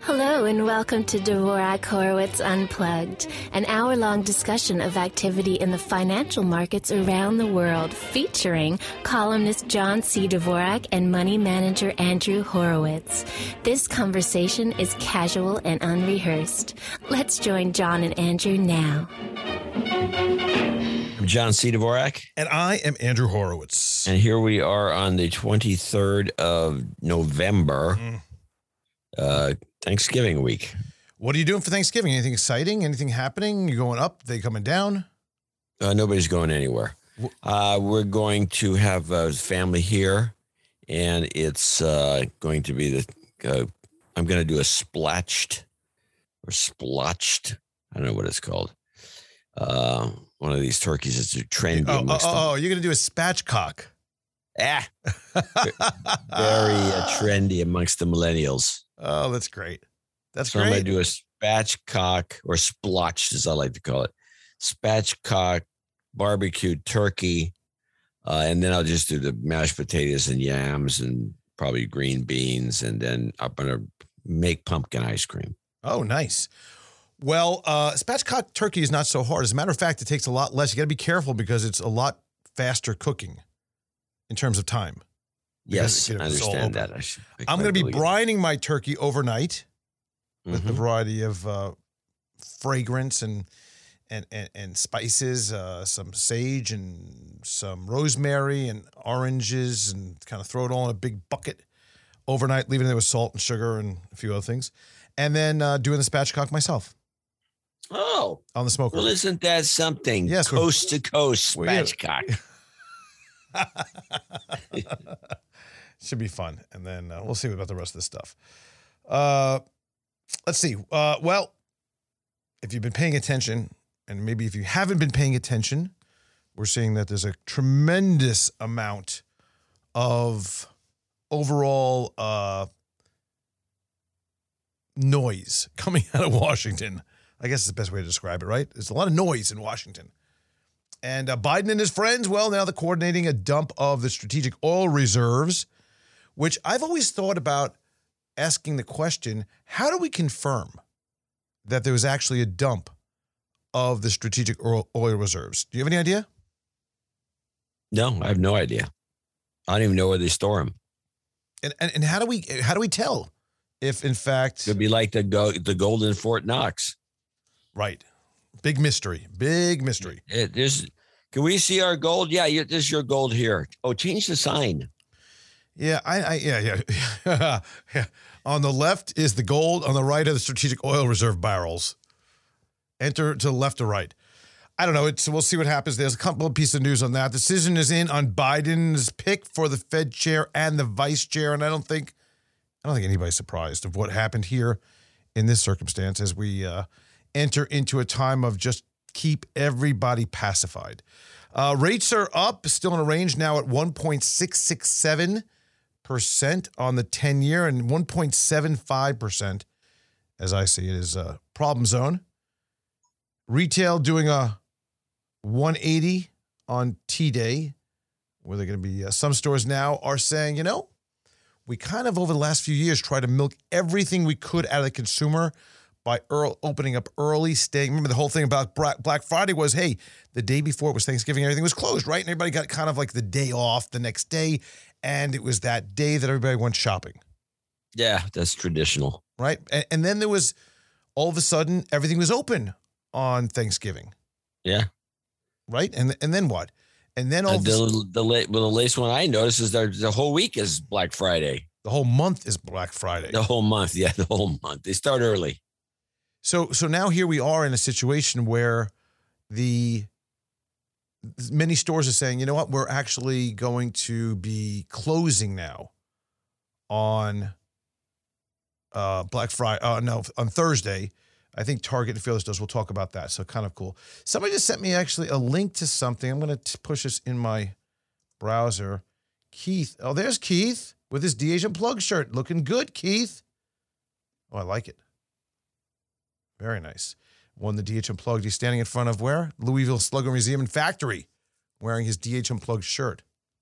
Hello and welcome to Dvorak Horowitz Unplugged, an hour-long discussion of activity in the financial markets around the world, featuring columnist John C. Dvorak and money manager Andrew Horowitz. This conversation is casual and unrehearsed. Let's join John and Andrew now. I'm John C. Dvorak. And I am Andrew Horowitz. And here we are on the 23rd of November. Thanksgiving week. What are you doing for Thanksgiving? Anything exciting? Anything happening? You going up? They coming down? Nobody's going anywhere. We're going to have a family here, and it's going to be I'm going to do a splatched or splotched. I don't know what it's called. One of these turkeys is trendy. You're going to do a spatchcock. Very trendy amongst the millennials. Oh, that's great. That's so great. I'm going to do a spatchcock, or splotched as I like to call it. Spatchcock, barbecued turkey, and then I'll just do the mashed potatoes and yams and probably green beans, and then I'm going to make pumpkin ice cream. Oh, nice. Well, spatchcock turkey is not so hard. As a matter of fact, it takes a lot less. You got to be careful because it's a lot faster cooking in terms of time. Yes, I understand that. I'm going to be brining my turkey overnight with a variety of fragrance and spices, some sage and some rosemary and oranges, and kind of throw it all in a big bucket overnight, leaving it there with salt and sugar and a few other things, and then doing the spatchcock myself. Oh, on the smoker. Well, isn't that something? Yes, coast to coast spatchcock. Should be fun. And then we'll see about the rest of this stuff. Let's see. Well, if you've been paying attention, and maybe if you haven't been paying attention, we're seeing that there's a tremendous amount of overall noise coming out of Washington. I guess it's the best way to describe it, right? There's a lot of noise in Washington. And Biden and his friends, well, now they're coordinating a dump of the strategic oil reserves, which I've always thought about asking the question, how do we confirm that there was actually a dump of the strategic oil reserves? Do you have any idea? No, I have no idea. I don't even know where they store them. And how do we tell if, in fact... It could be like the gold in Fort Knox. Right. Big mystery. Big mystery. Can we see our gold? Yeah, this is your gold here. Oh, change the sign. Yeah, yeah. On the left is the gold. On the right are the strategic oil reserve barrels. Enter to the left or right. I don't know. We'll see what happens. There's a couple of pieces of news on that. Decision is in on Biden's pick for the Fed chair and the vice chair, and I don't think anybody's surprised of what happened here in this circumstance as we enter into a time of just keep everybody pacified. Rates are up, still in a range now at 1.667% on the 10-year and 1.75%, as I see it, is a problem zone. Retail doing a 180 on T-Day, where they're going to be some stores now are saying, we kind of over the last few years try to milk everything we could out of the consumer by opening up early, staying. Remember the whole thing about Black Friday was, hey, the day before it was Thanksgiving, everything was closed, right? And everybody got kind of like the day off the next day, and it was that day that everybody went shopping. Yeah, that's traditional. Right? And then there was, all of a sudden, everything was open on Thanksgiving. Yeah. Right? And then what? And then all the latest one I noticed is the whole week is Black Friday. The whole month is Black Friday. The whole month, yeah, the whole month. They start early. So now here we are in a situation where many stores are saying, you know what, we're actually going to be closing now on Black Friday. On Thursday. I think Target and Fearless does. We'll talk about that. So kind of cool. Somebody just sent me actually a link to something. I'm going to push this in my browser. Keith. Oh, there's Keith with his DH Unplugged shirt. Looking good, Keith. Oh, I like it. Very nice. Won the DH Unplugged. He's standing in front of where? Louisville Slugger Museum and Factory, wearing his DH Unplugged shirt.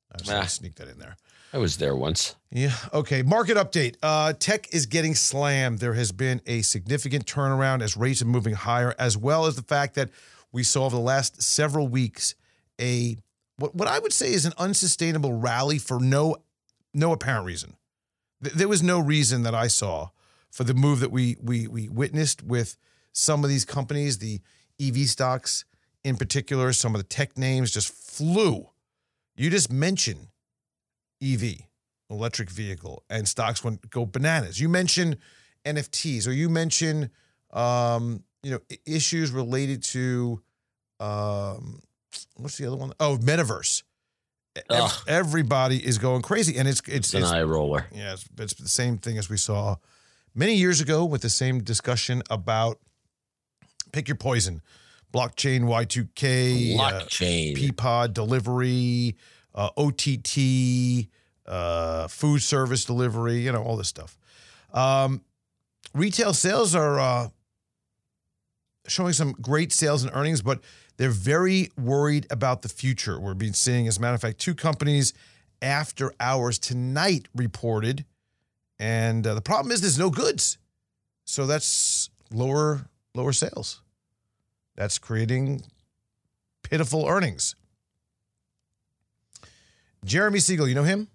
I was going to sneak that in there. I was there once. Yeah. Okay. Market update. Tech is getting slammed. There has been a significant turnaround as rates are moving higher, as well as the fact that we saw over the last several weeks what I would say is an unsustainable rally for no apparent reason. There was no reason that I saw for the move that we witnessed with some of these companies, the EV stocks in particular. Some of the tech names just flew. You just mentioned EV, electric vehicle, and stocks go bananas. You mentioned NFTs, or you mentioned issues related to what's the other one? Oh, metaverse. Everybody is going crazy, and it's an eye roller. Yeah, it's the same thing as we saw many years ago with the same discussion about pick your poison, blockchain, Y2K, Peapod delivery, OTT, food service delivery, all this stuff. Retail sales are showing some great sales and earnings, but they're very worried about the future. We're seeing, as a matter of fact, two companies after hours tonight reported, and the problem is there's no goods. So that's lower sales. That's creating pitiful earnings. Jeremy Siegel, you know him?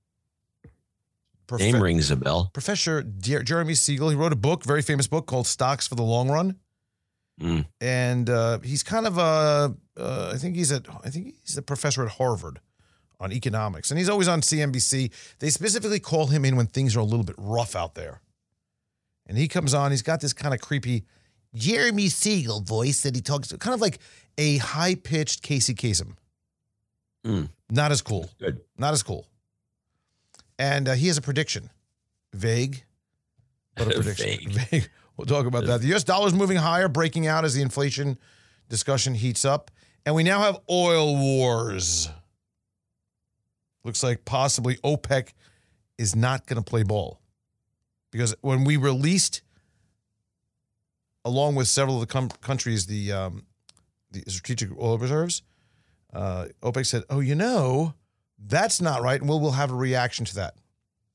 Name rings a bell. Professor Jeremy Siegel. He wrote a book, very famous book called Stocks for the Long Run. And he's kind of I think he's a professor at Harvard on economics, and he's always on CNBC. They specifically call him in when things are a little bit rough out there. And he comes on, he's got this kind of creepy Jeremy Siegel voice that he talks, kind of like a high-pitched Casey Kasem. Not as cool. Good. Not as cool. And he has a prediction. Vague, but a prediction. Vague. We'll talk about that. The U.S. dollar is moving higher, breaking out as the inflation discussion heats up. And we now have oil wars. Looks like possibly OPEC is not going to play ball. Because when we released, along with several of the countries, the strategic oil reserves, OPEC said, that's not right, and we'll have a reaction to that.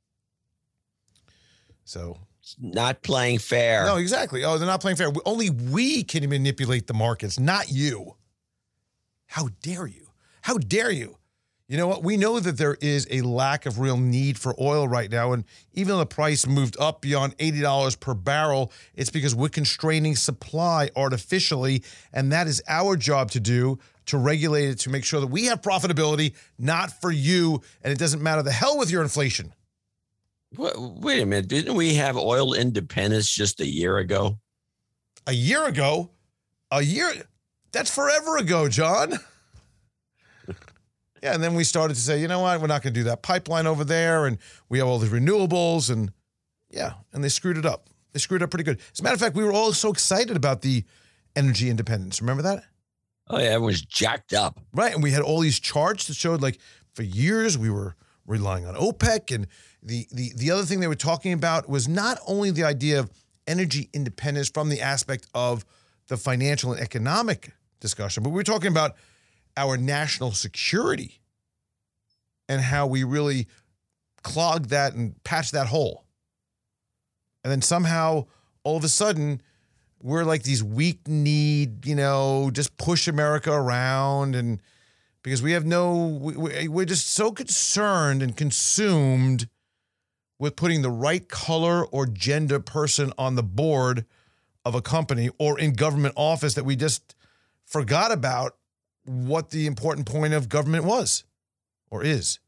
So, not playing fair. No, exactly. Oh, they're not playing fair. Only we can manipulate the markets, not you. How dare you? How dare you? You know what? We know that there is a lack of real need for oil right now, and even though the price moved up beyond $80 per barrel, it's because we're constraining supply artificially, and that is our job to do, to regulate it, to make sure that we have profitability, not for you, and it doesn't matter the hell with your inflation. Wait a minute. Didn't we have oil independence just a year ago? A year ago? That's forever ago, John. Yeah, and then we started to say, you know what, we're not going to do that pipeline over there, and we have all the renewables, and they screwed it up. They screwed it up pretty good. As a matter of fact, we were all so excited about the energy independence. Remember that? Oh, yeah, it was jacked up. Right, and we had all these charts that showed, like, for years we were relying on OPEC, and the other thing they were talking about was not only the idea of energy independence from the aspect of the financial and economic discussion, but we were talking about our national security and how we really clogged that and patched that hole. And then somehow, all of a sudden, we're like these weak-kneed, just push America around, and because we have we're just so concerned and consumed with putting the right color or gender person on the board of a company or in government office that we just forgot about what the important point of government was or is.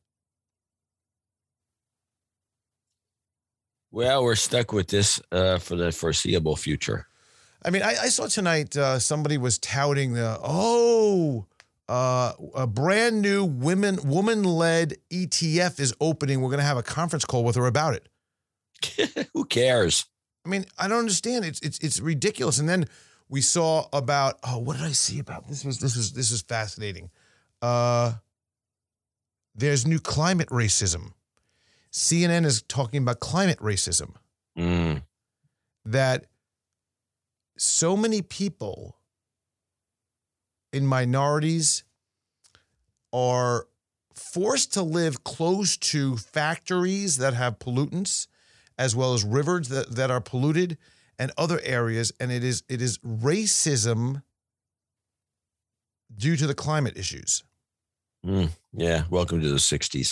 Well, we're stuck with this for the foreseeable future. I mean, I saw tonight somebody was touting a brand new woman-led ETF is opening. We're going to have a conference call with her about it. Who cares? I mean, I don't understand. It's ridiculous. And then we saw about, what did I see about this? This was fascinating. There's new climate racism. CNN is talking about climate racism. That so many people in minorities are forced to live close to factories that have pollutants, as well as rivers that are polluted and other areas. And it is racism due to the climate issues. Yeah. Welcome to the 60s.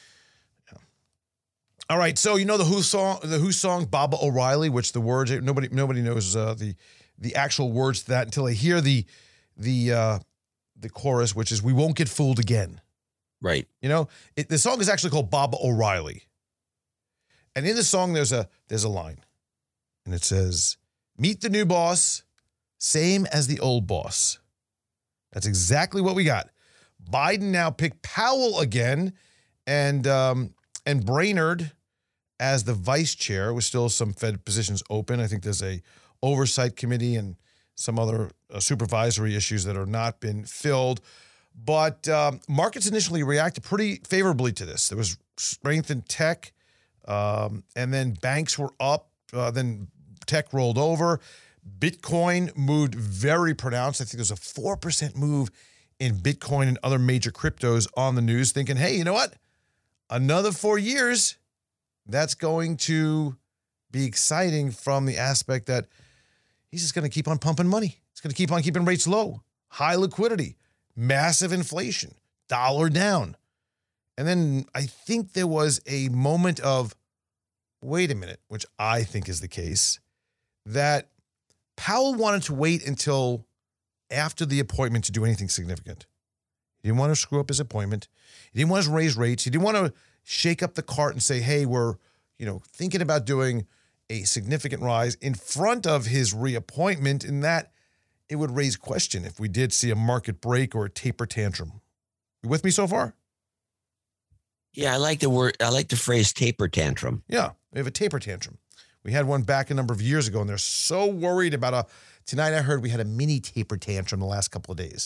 All right. So, you know, the Who song, Baba O'Reilly, which the words, nobody knows the actual words to that until they hear the chorus, which is "We won't get fooled again." Right. You know, the song is actually called Baba O'Reilly. And in the song, there's a line, and it says, "Meet the new boss, same as the old boss." That's exactly what we got. Biden now picked Powell again, and Brainerd as the vice chair, with still some Fed positions open. I think there's a oversight committee and some other supervisory issues that are not been filled. But markets initially reacted pretty favorably to this. There was strength in tech, and then banks were up. Then tech rolled over. Bitcoin moved very pronounced. I think there's a 4% move in Bitcoin and other major cryptos on the news, thinking, hey, you know what? Another 4 years, that's going to be exciting from the aspect that he's just going to keep on pumping money. He's going to keep on keeping rates low, high liquidity, massive inflation, dollar down. And then I think there was a moment of, wait a minute, which I think is the case, that Powell wanted to wait until after the appointment to do anything significant. He didn't want to screw up his appointment. He didn't want to raise rates. He didn't want to shake up the cart and say, hey, we're, thinking about doing a significant rise in front of his reappointment, and that it would raise question if we did see a market break or a taper tantrum. You with me so far? Yeah, I like the phrase taper tantrum. Yeah, we have a taper tantrum. We had one back a number of years ago, and they're so worried about tonight I heard we had a mini taper tantrum the last couple of days.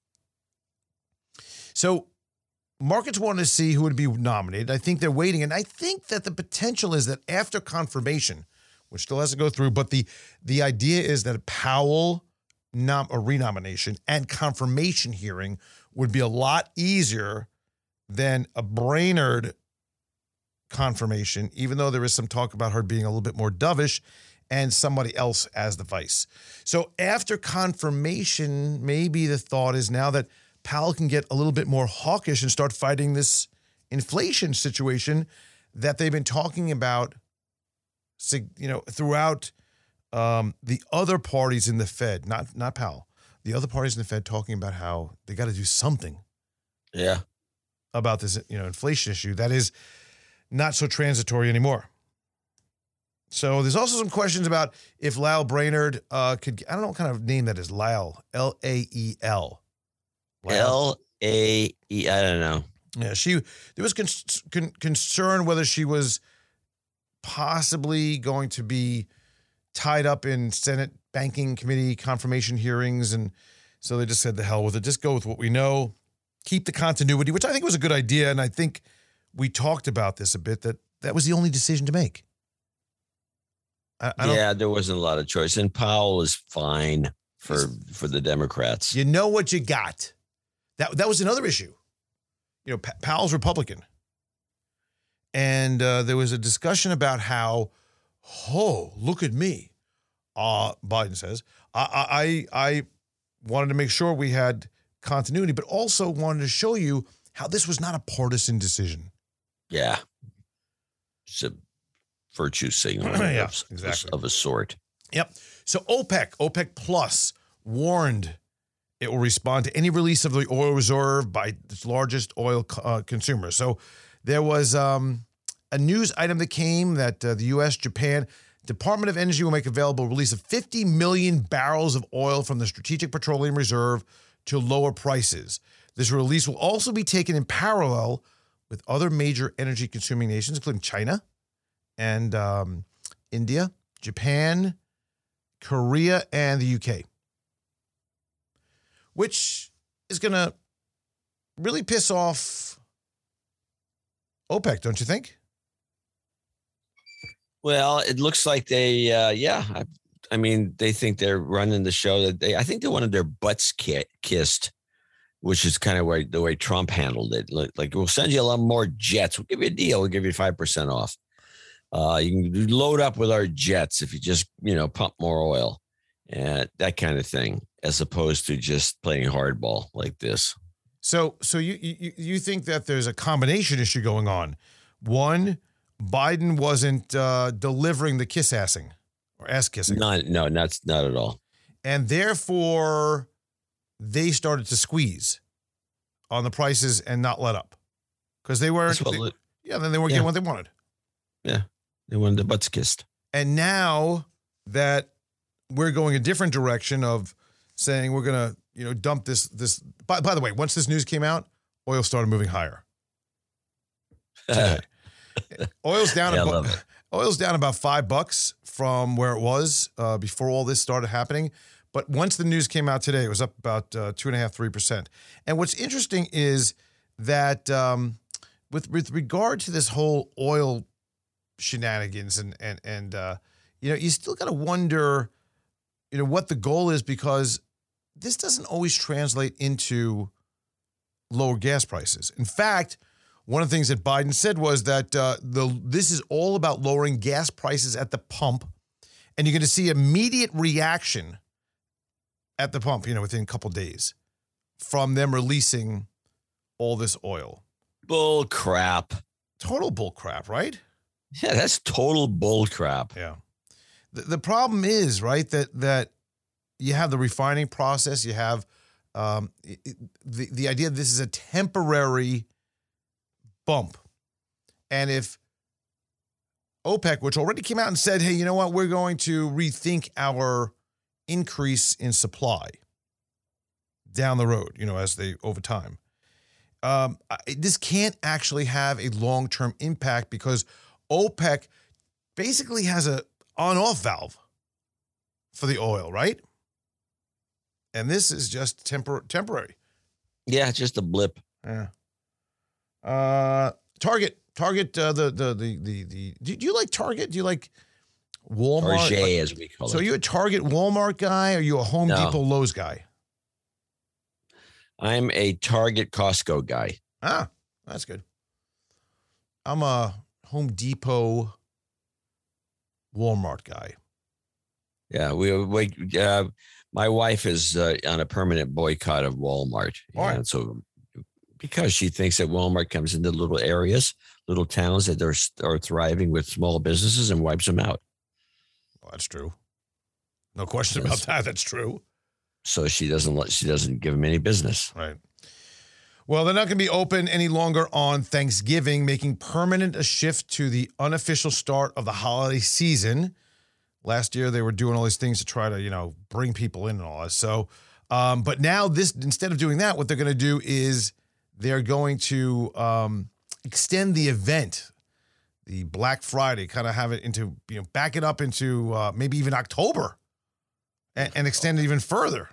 So markets wanted to see who would be nominated. I think they're waiting, and I think that the potential is that after confirmation, which still has to go through, but the idea is that a Powell a renomination and confirmation hearing would be a lot easier than a Brainerd confirmation, even though there is some talk about her being a little bit more dovish and somebody else as the vice. So after confirmation, maybe the thought is now that Powell can get a little bit more hawkish and start fighting this inflation situation that they've been talking about, throughout the other parties in the Fed, not Powell, the other parties in the Fed talking about how they got to do something. Yeah. About this, inflation issue that is not so transitory anymore. So there's also some questions about if Lael Brainerd could, I don't know what kind of name that is, Lael, L-A-E-L. L-A-E, I don't know. Yeah, there was concern whether she was possibly going to be tied up in Senate Banking Committee confirmation hearings. And so they just said, the hell with it. Just go with what we know. Keep the continuity, which I think was a good idea. And I think we talked about this a bit, that was the only decision to make. There wasn't a lot of choice. And Powell is fine for the Democrats. You know what you got. That was another issue. Powell's Republican. And there was a discussion about how, look at me. Biden says, I wanted to make sure we had continuity, but also wanted to show you how this was not a partisan decision. Yeah. It's a virtue signal exactly. of a sort. Yep. So OPEC Plus warned it will respond to any release of the oil reserve by its largest oil consumer. So there was a news item that came that the U.S., Japan, Department of Energy will make available a release of 50 million barrels of oil from the Strategic Petroleum Reserve to lower prices. This release will also be taken in parallel with other major energy-consuming nations, including China and India, Japan, Korea, and the UK, which is going to really piss off OPEC, don't you think? Well, it looks like they, I mean, they think they're running the show. I think they wanted their butts kissed which is kind of the way Trump handled it. Like we'll send you a lot more jets. We'll give you a deal. We'll give you 5% off. You can load up with our jets if you just, pump more oil and that kind of thing, as opposed to just playing hardball like this. So you think that there's a combination issue going on? One, Biden wasn't delivering the kiss-assing or ass-kissing. No, that's not at all. And therefore, they started to squeeze on the prices and not let up because they weren't. Then they weren't getting what they wanted. Yeah, they wanted the butts kissed. And now that we're going a different direction of saying we're going to, dump this. By the way, once this news came out, oil started moving higher. Today. Oil's down. Oil's down about $5 from where it was before all this started happening. But once the news came out today, it was up about 2.5%, 3%. And what's interesting is that with regard to this whole oil shenanigans and you still got to wonder, what the goal is, because this doesn't always translate into lower gas prices. In fact, one of the things that Biden said was that this is all about lowering gas prices at the pump, and you're going to see immediate reaction at the pump, within a couple days from them releasing all this oil. Bull crap. Total bull crap, right? Yeah, that's total bull crap. Yeah. The problem is, right, that you have the refining process, you have the idea that this is a temporary bump. And if OPEC, which already came out and said, hey, you know what, we're going to rethink our increase in supply down the road, over time. This can't actually have a long-term impact because OPEC basically has a on-off valve for the oil, right? And this is just temporary. Yeah, just a blip. Yeah. Target. Do you like Target? Do you like Walmart? Target, as we call it. So are you a Target Walmart guy? Or are you a Home Depot Lowe's guy? I'm a Target Costco guy. Ah, that's good. I'm a Home Depot Walmart guy. Yeah, my wife is on a permanent boycott of Walmart. And so because she thinks that Walmart comes into little areas, little towns that are thriving with small businesses and wipes them out. Well, that's true. No question about that. That's true. So she doesn't give them any business. Right. Well, they're not going to be open any longer on Thanksgiving, making permanent a shift to the unofficial start of the holiday season. Last year, they were doing all these things to try to, bring people in and all that. So, but now instead of doing that, what they're going to do is they're going to extend the event, the Black Friday, kind of have it into, back it up into maybe even October and extend it even further.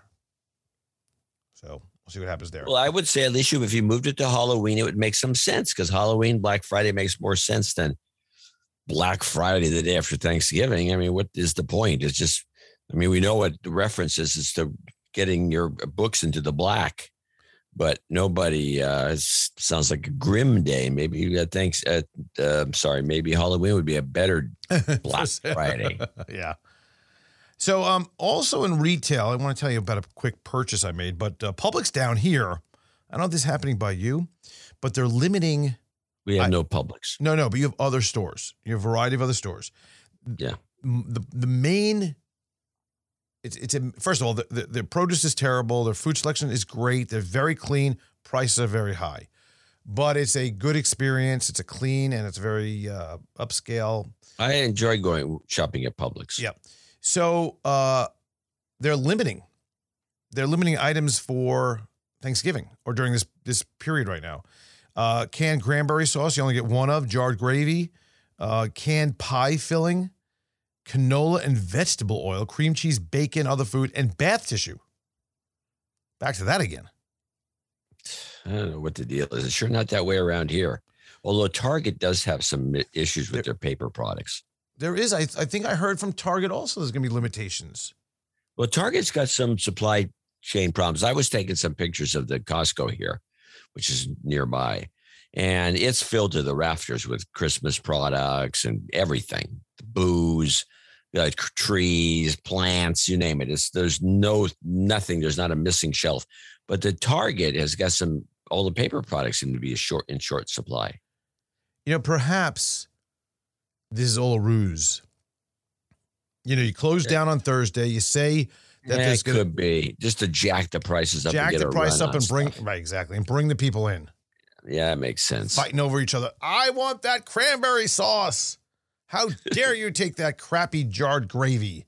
So we'll see what happens there. Well, I would say at least if you moved it to Halloween, it would make some sense because Halloween, Black Friday makes more sense than Black Friday, the day after Thanksgiving. I mean, what is the point? It's just, we know what the reference is to getting your books into the black, but nobody, sounds like a grim day. Maybe maybe Halloween would be a better Black Friday. Yeah. So also in retail, I want to tell you about a quick purchase I made, but Publix down here, I don't know if this is happening by you, but they're limiting. We have no Publix. No, but you have other stores. You have a variety of other stores. Yeah. The main, first of all, the produce is terrible. Their food selection is great. They're very clean. Prices are very high. But it's a good experience. It's a clean and it's very upscale. I enjoy going shopping at Publix. Yeah. So they're limiting items for Thanksgiving or during this period right now. Canned cranberry sauce, you only get one of. Jarred gravy, canned pie filling, canola and vegetable oil, cream cheese, bacon, other food, and bath tissue. Back to that again. I don't know what the deal is. It's sure not that way around here. Although Target does have some issues with their paper products. There is. I think I heard from Target also there's going to be limitations. Well, Target's got some supply chain problems. I was taking some pictures of the Costco here, which is nearby, and it's filled to the rafters with Christmas products and everything, booze, trees, plants, you name it. There's nothing. There's not a missing shelf. But the Target has got all the paper products seem to be in short supply. Perhaps this is all a ruse. You close down on Thursday. You say that it could be just to jack the prices up. Jack and get the price up and bring stuff. Right, exactly, and bring the people in. Yeah, it makes sense. Fighting over each other. I want that cranberry sauce. How dare you take that crappy jarred gravy?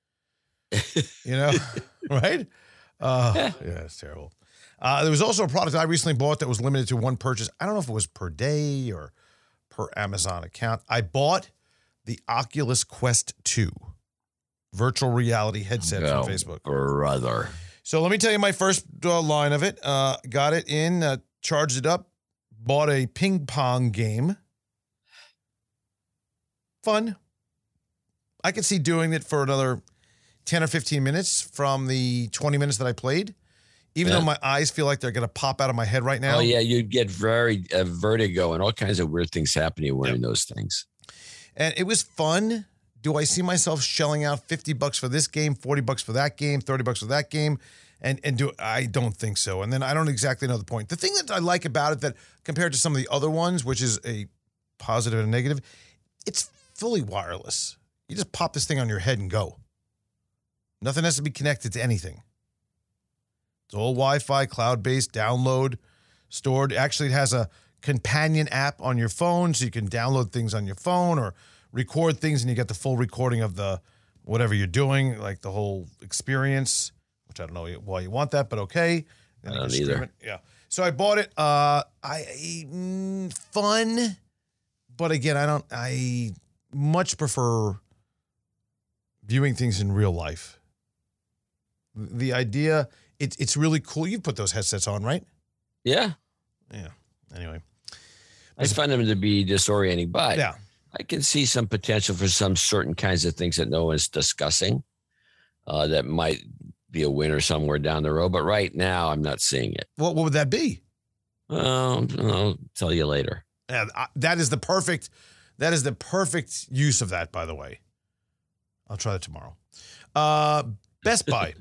Right? Yeah, it's terrible. There was also a product I recently bought that was limited to one purchase. I don't know if it was per day or per Amazon account. I bought the Oculus Quest 2 virtual reality headset from Facebook. Brother. So let me tell you my first line of it. Got it in, charged it up, bought a ping pong game. Fun. I could see doing it for another 10 or 15 minutes from the 20 minutes that I played, even though my eyes feel like they're going to pop out of my head right now. Oh, yeah, you'd get very vertigo and all kinds of weird things happening wearing those things. And it was fun. Do I see myself shelling out $50 for this game, $40 for that game, $30 for that game? I don't think so. And then I don't exactly know the point. The thing that I like about it, that compared to some of the other ones, which is a positive and a negative, it's fully wireless. You just pop this thing on your head and go. Nothing has to be connected to anything. It's all Wi-Fi, cloud-based, download, stored. Actually, it has a companion app on your phone, so you can download things on your phone or record things, and you get the full recording of the whatever you're doing, like the whole experience, which I don't know why you want that, but okay. I don't either. Yeah. So I bought it. Fun, but again, I much prefer viewing things in real life. The idea, it's really cool. You've put those headsets on, right? Yeah. Yeah. Anyway. I find them to be disorienting, but yeah. I can see some potential for some certain kinds of things that no one's discussing that might be a winner somewhere down the road. But right now, I'm not seeing it. What would that be? Well, I'll tell you later. Yeah, that is the perfect use of that, by the way. I'll try that tomorrow. Best Buy.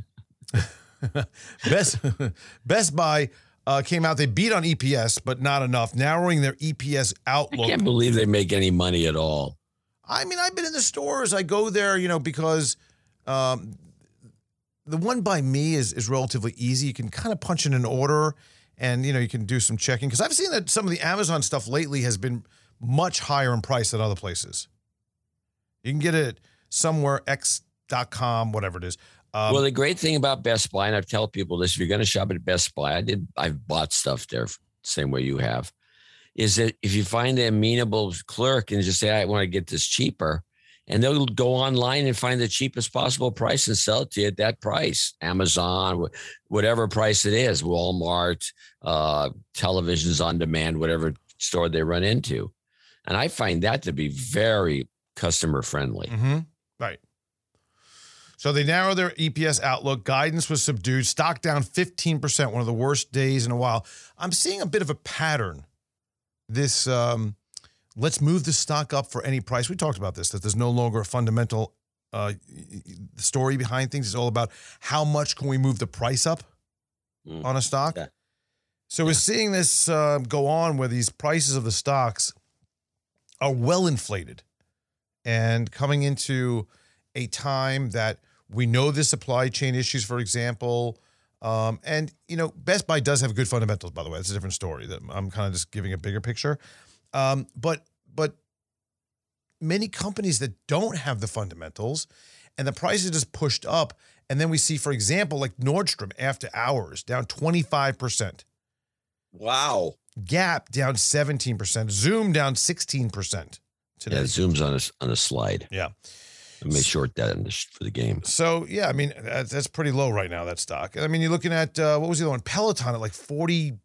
Best Buy came out. They beat on EPS, but not enough, narrowing their EPS outlook. I can't believe they make any money at all. I mean, I've been in the stores. I go there, because the one by me is relatively easy. You can kind of punch in an order and, you can do some checking. Because I've seen that some of the Amazon stuff lately has been much higher in price than other places. You can get it somewhere, x.com, whatever it is. Well, the great thing about Best Buy, and I've told people this, if you're going to shop at Best Buy, I've bought stuff there same way you have, is that if you find an amenable clerk and just say, I want to get this cheaper, and they'll go online and find the cheapest possible price and sell it to you at that price. Amazon, whatever price it is, Walmart, televisions on demand, whatever store they run into. And I find that to be very customer friendly. Mm-hmm. Right. So they narrowed their EPS outlook. Guidance was subdued. Stock down 15%, one of the worst days in a while. I'm seeing a bit of a pattern. This, let's move the stock up for any price. We talked about this, that there's no longer a fundamental story behind things. It's all about how much can we move the price up on a stock. Yeah. So we're seeing this go on where these prices of the stocks are well inflated and coming into a time that we know the supply chain issues, for example. And, Best Buy does have good fundamentals, by the way. That's a different story. That I'm kind of just giving a bigger picture. But many companies that don't have the fundamentals and the prices just pushed up. And then we see, for example, like Nordstrom after hours down 25%. Wow. Gap down 17%. Zoom down 16% today. Yeah, Zoom's on a slide. Yeah. I may short that for the game. So, yeah, I mean, that's pretty low right now, that stock. I mean, you're looking at, what was the other one? Peloton at like 42?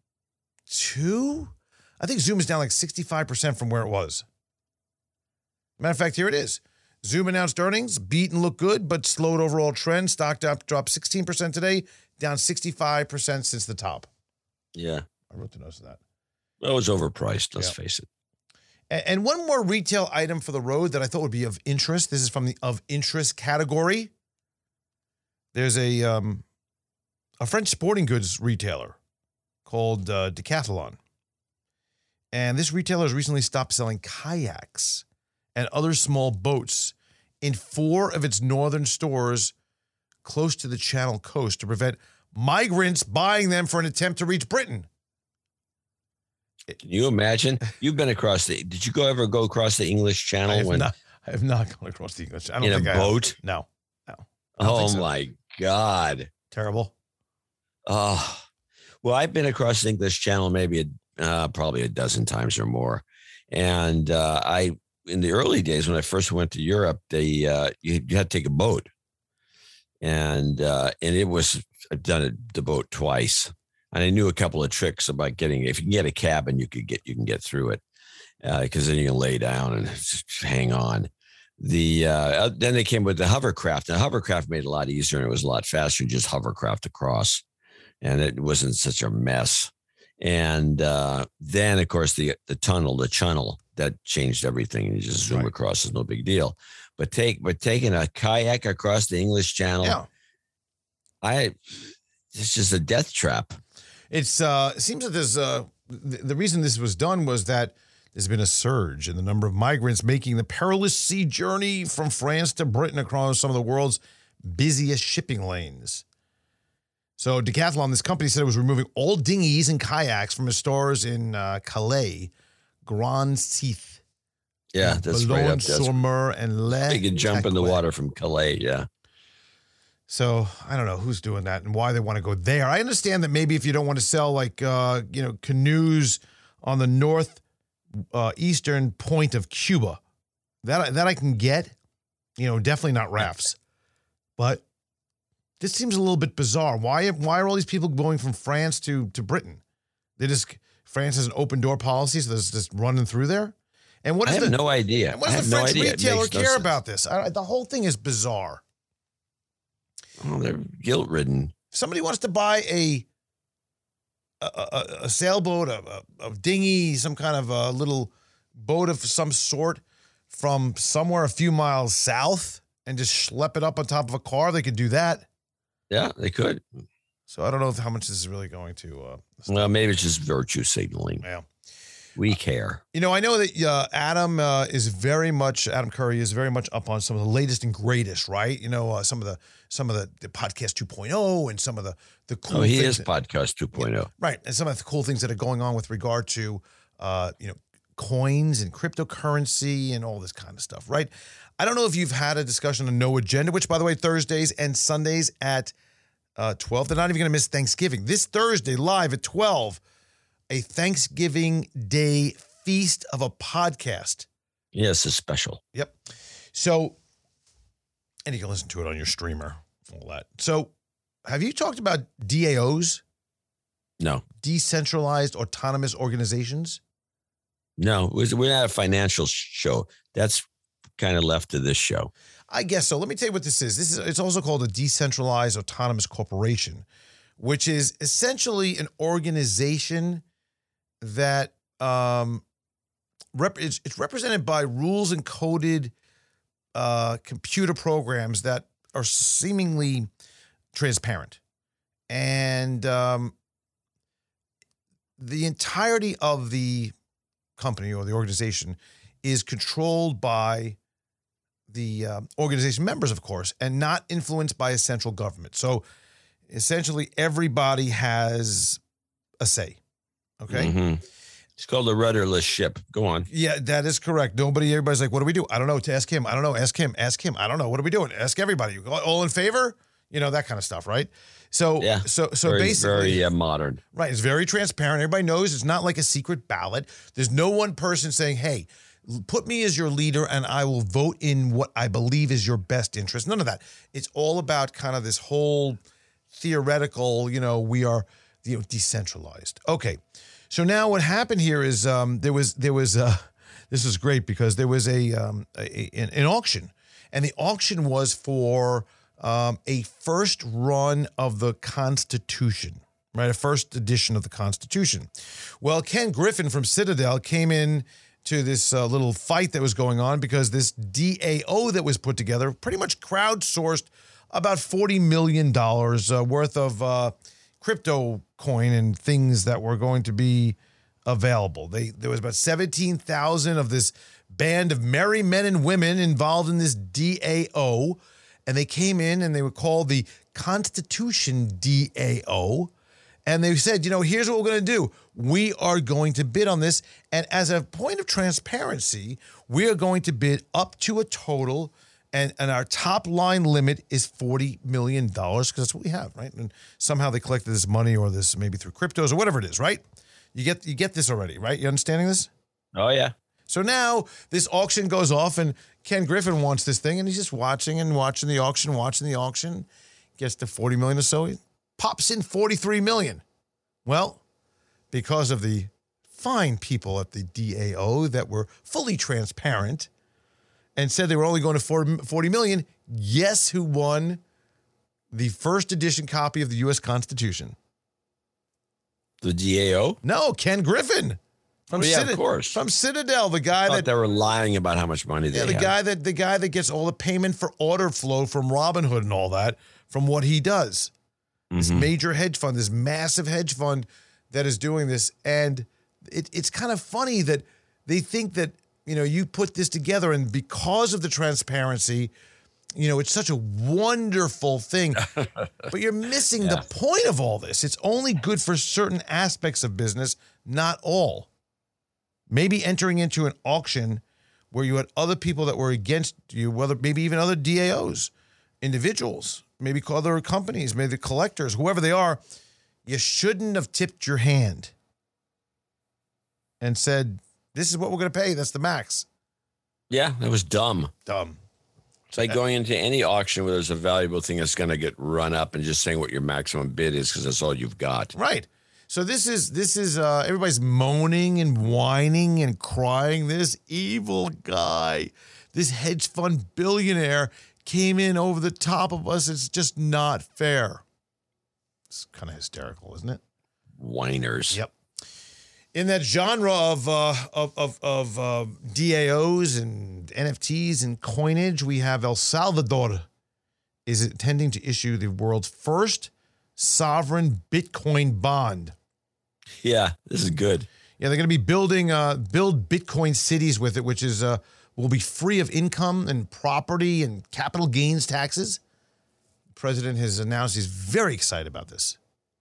I think Zoom is down like 65% from where it was. Matter of fact, here it is. Zoom announced earnings, beat and looked good, but slowed overall trend. Stock dropped 16% today, down 65% since the top. Yeah. I wrote the notes of that. Well, it was overpriced, let's face it. And one more retail item for the road that I thought would be of interest. This is from the of interest category. There's a French sporting goods retailer called Decathlon. And this retailer has recently stopped selling kayaks and other small boats in 4 of its northern stores close to the Channel coast to prevent migrants buying them for an attempt to reach Britain. Can you imagine? You've been across did you ever go across the English Channel? I have not gone across the English. I don't think in a boat? No. Oh, my God. Terrible. Oh, well, I've been across the English Channel maybe probably a dozen times or more. And in the early days when I first went to Europe, you had to take a boat. And I've done the boat twice. And I knew a couple of tricks about if you can get a cabin, you can get through it because then you can lay down and just hang on. Then they came with the hovercraft. And the hovercraft made it a lot easier and it was a lot faster to just hovercraft across. And it wasn't such a mess. And then, of course, the tunnel, that changed everything. And you just zoom across is no big deal. But taking a kayak across the English Channel, it's just a death trap. It seems that there's the reason this was done was that there's been a surge in the number of migrants making the perilous sea journey from France to Britain across some of the world's busiest shipping lanes. So Decathlon, this company, said it was removing all dinghies and kayaks from its stores in Calais, Grand Seith, that's Boulogne-sur-Mer, and Le. You can jump in the water from Calais, yeah. So I don't know who's doing that and why they want to go there. I understand that maybe if you don't want to sell canoes on the north eastern point of Cuba, that I can get. Definitely not rafts, but this seems a little bit bizarre. Why are all these people going from France to Britain? France has an open door policy, so there's just running through there. And what is I have no idea. What does the French retailer care about this? The whole thing is bizarre. Oh, they're guilt-ridden. Somebody wants to buy a sailboat, a dinghy, some kind of a little boat of some sort from somewhere a few miles south and just schlep it up on top of a car. They could do that. Yeah, they could. So I don't know how much this is really going to. Well, maybe it's just virtue signaling. Yeah. We care. I know that Adam Curry is very much up on some of the latest and greatest, right? Some of the podcast 2.0 and some of the cool. Oh, he is podcast 2.0, right? And some of the cool things that are going on with regard to coins and cryptocurrency and all this kind of stuff, right? I don't know if you've had a discussion on No Agenda, which, by the way, Thursdays and Sundays at 12. They're not even going to miss Thanksgiving. This Thursday, live at 12, a Thanksgiving Day feast of a podcast. Yes, it's special. Yep. So, and you can listen to it on your streamer, all that. So, have you talked about DAOs? No. Decentralized Autonomous Organizations? No, we're not a financial show. That's kind of left to this show. I guess so. Let me tell you what this is. It's also called a decentralized autonomous corporation, which is essentially an organization that it's represented by rules and coded computer programs that are seemingly transparent. And the entirety of the company or the organization is controlled by the organization members, of course, and not influenced by a central government. So essentially everybody has a say. Okay. Mm-hmm. It's called a rudderless ship. Go on. Yeah, that is correct. Everybody's like, what do we do? I don't know. To ask him. I don't know. Ask him. Ask him. I don't know. What are we doing? Ask everybody. All in favor? That kind of stuff, right? So, yeah. So very, basically, very modern. Right. It's very transparent. Everybody knows it's not like a secret ballot. There's no one person saying, hey, put me as your leader and I will vote in what I believe is your best interest. None of that. It's all about kind of this whole theoretical, we are, decentralized. Okay. So now what happened here is there was this is great because there was an auction, and the auction was for a first run of the Constitution, right? A first edition of the Constitution. Well, Ken Griffin from Citadel came in to this little fight that was going on because this DAO that was put together pretty much crowdsourced about $40 million worth of crypto coin and things that were going to be available. There was about 17,000 of this band of merry men and women involved in this DAO, and they came in and they were called the Constitution DAO. And they said, here's what we're going to do. We are going to bid on this. And as a point of transparency, we are going to bid up to a total, and our top line limit is $40 million because that's what we have, right? And somehow they collected this money or this maybe through cryptos or whatever it is, right? You get this already, right? You understanding this? Oh, yeah. So now this auction goes off, and Ken Griffin wants this thing, and he's just watching the auction, gets to 40 million or so. He pops in 43 million. Well, because of the fine people at the DAO that were fully transparent and said they were only going to 40 million, guess who won the first edition copy of the U.S. Constitution? The DAO? No, Ken Griffin. Of course. From Citadel, the guy I thought they were lying about how much money they had. The guy that gets all the payment for order flow from Robinhood and all that from what he does. This major hedge fund, this massive hedge fund that is doing this. And it's kind of funny that they think that, you put this together, and because of the transparency, it's such a wonderful thing. But you're missing the point of all this. It's only good for certain aspects of business, not all. Maybe entering into an auction where you had other people that were against you, whether maybe even other DAOs, individuals, maybe other companies, maybe the collectors, whoever they are, you shouldn't have tipped your hand and said, this is what we're going to pay. That's the max. Yeah, that was dumb. Dumb. It's like going into any auction where there's a valuable thing that's going to get run up and just saying what your maximum bid is because that's all you've got. Right. So this is everybody's moaning and whining and crying. This evil guy, this hedge fund billionaire came in over the top of us. It's just not fair. It's kind of hysterical, isn't it? Whiners. Yep. In that genre of DAOs and NFTs and coinage, we have El Salvador is intending to issue the world's first sovereign Bitcoin bond. Yeah, this is good. Yeah, they're going to be build Bitcoin cities with it, which is will be free of income and property and capital gains taxes. The president has announced he's very excited about this.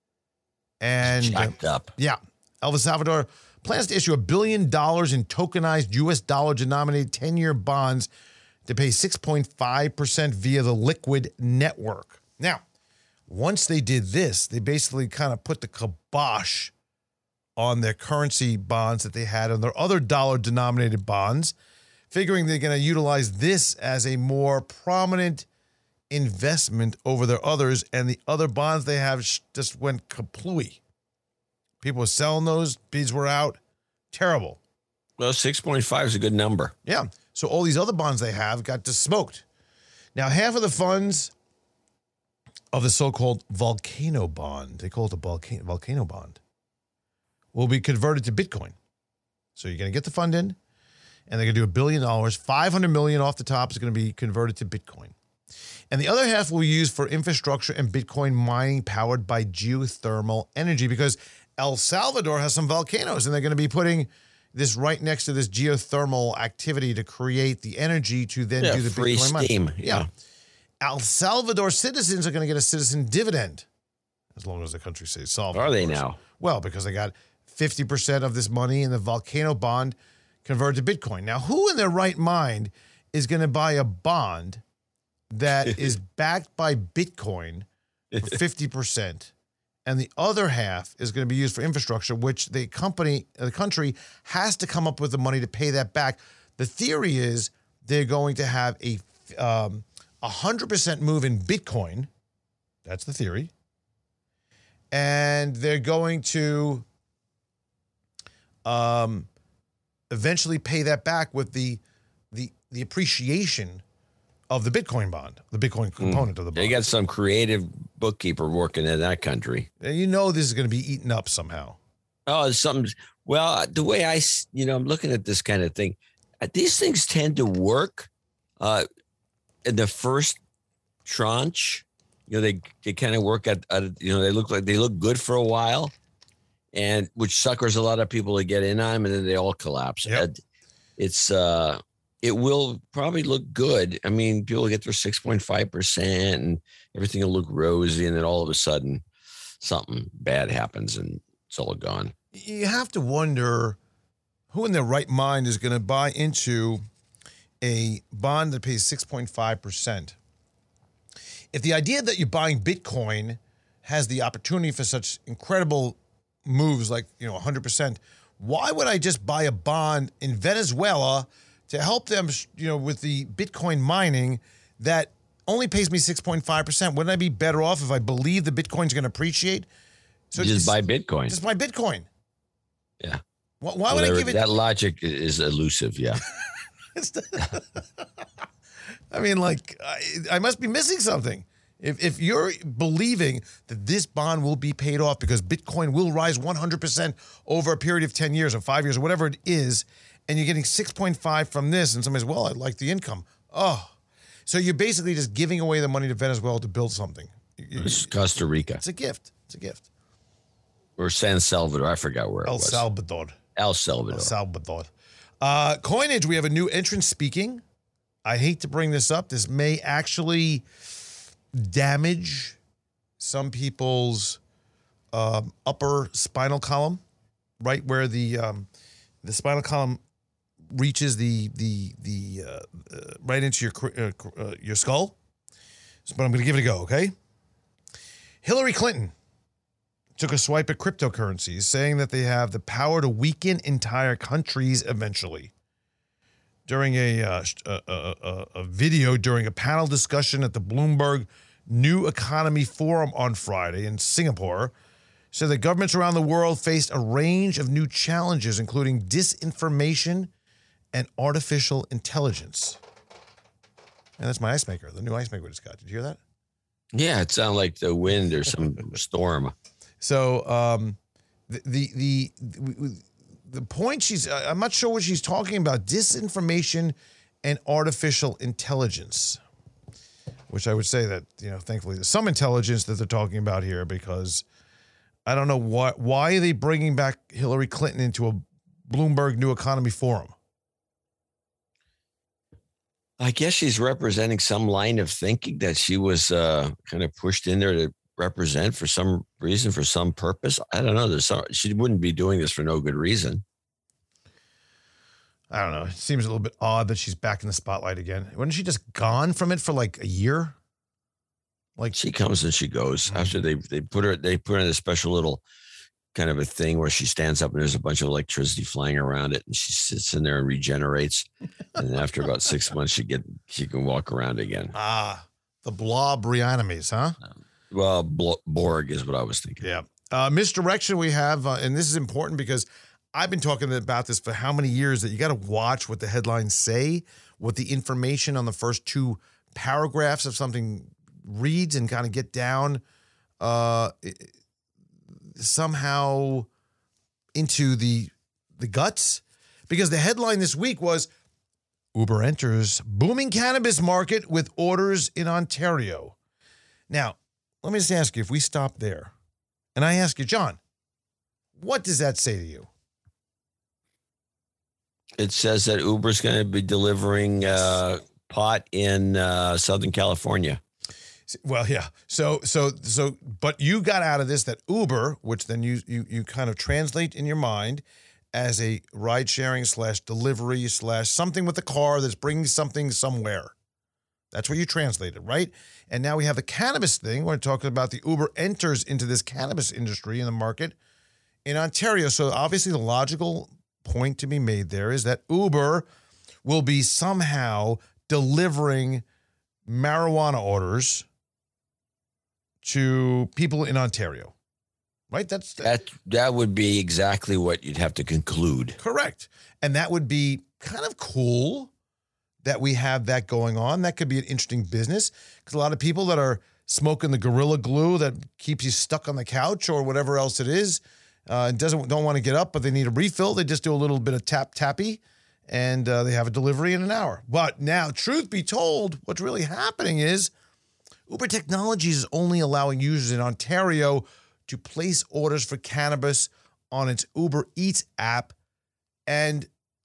And jacked up. Yeah. El Salvador plans to issue $1 billion in tokenized U.S. dollar-denominated 10-year bonds to pay 6.5% via the Liquid network. Now, once they did this, they basically kind of put the kibosh on their currency bonds that they had on their other dollar-denominated bonds, figuring they're going to utilize this as a more prominent investment over their others, and the other bonds they have just went kaplooey. People were selling those, bids were out. Terrible. Well, 6.5 is a good number. Yeah. So all these other bonds they have got just smoked. Now, half of the funds of the so-called volcano bond, they call it the volcano bond, will be converted to Bitcoin. So you're going to get the fund in, and they're going to do $1 billion. $500 million off the top is going to be converted to Bitcoin. And the other half will be used for infrastructure and Bitcoin mining powered by geothermal energy, because El Salvador has some volcanoes, and they're going to be putting this right next to this geothermal activity to create the energy to then do the free Bitcoin steam. mining. Yeah. El Salvador citizens are going to get a citizen dividend, as long as the country stays sovereign. Are they now? Well, because they got 50% of this money in the volcano bond converted to Bitcoin. Now, who in their right mind is going to buy a bond that is backed by Bitcoin for 50%, and the other half is going to be used for infrastructure, which the country has to come up with the money to pay that back? The theory is they're going to have a 100% move in Bitcoin. That's the theory. And they're going to eventually pay that back with the appreciation of the Bitcoin bond, the Bitcoin component of the bond. They got some creative bookkeeper working in that country. And this is going to be eaten up somehow. Oh, it's something. Well, the way I'm looking at this kind of thing, these things tend to work in the first tranche. They kind of work at they look good for a while, and which suckers a lot of people to get in on them, and then they all collapse. Yep. It will probably look good. I mean, people get their 6.5% and everything will look rosy, and then all of a sudden something bad happens and it's all gone. You have to wonder who in their right mind is going to buy into a bond that pays 6.5%. If the idea that you're buying Bitcoin has the opportunity for such incredible moves like, 100%, why would I just buy a bond in Venezuela to help them, with the Bitcoin mining that only pays me 6.5%? Wouldn't I be better off if I believe the Bitcoin's going to appreciate? So just buy Bitcoin. Just buy Bitcoin. Yeah. Why would I give it? That logic is elusive. Yeah. I mean, I must be missing something. If you're believing that this bond will be paid off because Bitcoin will rise 100% over a period of 10 years or 5 years or whatever it is, and you're getting 6.5 from this, and somebody's, well, I like the income. Oh, so you're basically just giving away the money to Venezuela to build something. It's Costa Rica. It's a gift. It's a gift. Or San Salvador. I forgot where it was. El Salvador. Coinage, we have a new entrant speaking. I hate to bring this up. This may actually damage some people's upper spinal column, right where the spinal column reaches the right into your skull. But I'm going to give it a go, okay? Hillary Clinton took a swipe at cryptocurrencies, saying that they have the power to weaken entire countries eventually. During a video during a panel discussion at the Bloomberg New Economy Forum on Friday in Singapore, said that governments around the world faced a range of new challenges, including disinformation and artificial intelligence. And that's my ice maker, the new ice maker we just got. Did you hear that? Yeah, it sounded like the wind or some storm. So the point I'm not sure what she's talking about, disinformation and artificial intelligence, which I would say that, thankfully there's some intelligence that they're talking about here, because I don't know why are they bringing back Hillary Clinton into a Bloomberg New Economy Forum? I guess she's representing some line of thinking that she was kind of pushed in there to represent for some reason, for some purpose. I don't know. She wouldn't be doing this for no good reason. I don't know. It seems a little bit odd that she's back in the spotlight again. Wasn't she just gone from it for like a year? Like, she comes and she goes. After they put her in a special little kind of a thing where she stands up and there's a bunch of electricity flying around it, and she sits in there and regenerates. And then after about 6 months, she can walk around again. The blob reanimates, huh? Well, Borg is what I was thinking. Yeah. Misdirection we have, and this is important because I've been talking about this for how many years, that you got to watch what the headlines say, what the information on the first two paragraphs of something reads, and kind of get down somehow into the guts. Because the headline this week was, Uber enters booming cannabis market with orders in Ontario. Now, let me just ask you, if we stop there, and I ask you, John, what does that say to you? It says that Uber's going to be delivering pot in Southern California. Well, yeah. So, but you got out of this that Uber, which then you kind of translate in your mind as a ride sharing / delivery / something with a car that's bringing something somewhere. That's what you translated, right? And now we have the cannabis thing. We're talking about the Uber enters into this cannabis industry in the market in Ontario. So obviously the logical point to be made there is that Uber will be somehow delivering marijuana orders to people in Ontario, right? That would be exactly what you'd have to conclude. Correct. And that would be kind of cool that we have that going on. That could be an interesting business because a lot of people that are smoking the Gorilla Glue that keeps you stuck on the couch or whatever else it is, and don't want to get up, but they need a refill. They just do a little bit of tappy, and they have a delivery in an hour. But now, truth be told, what's really happening is Uber Technologies is only allowing users in Ontario to place orders for cannabis on its Uber Eats app and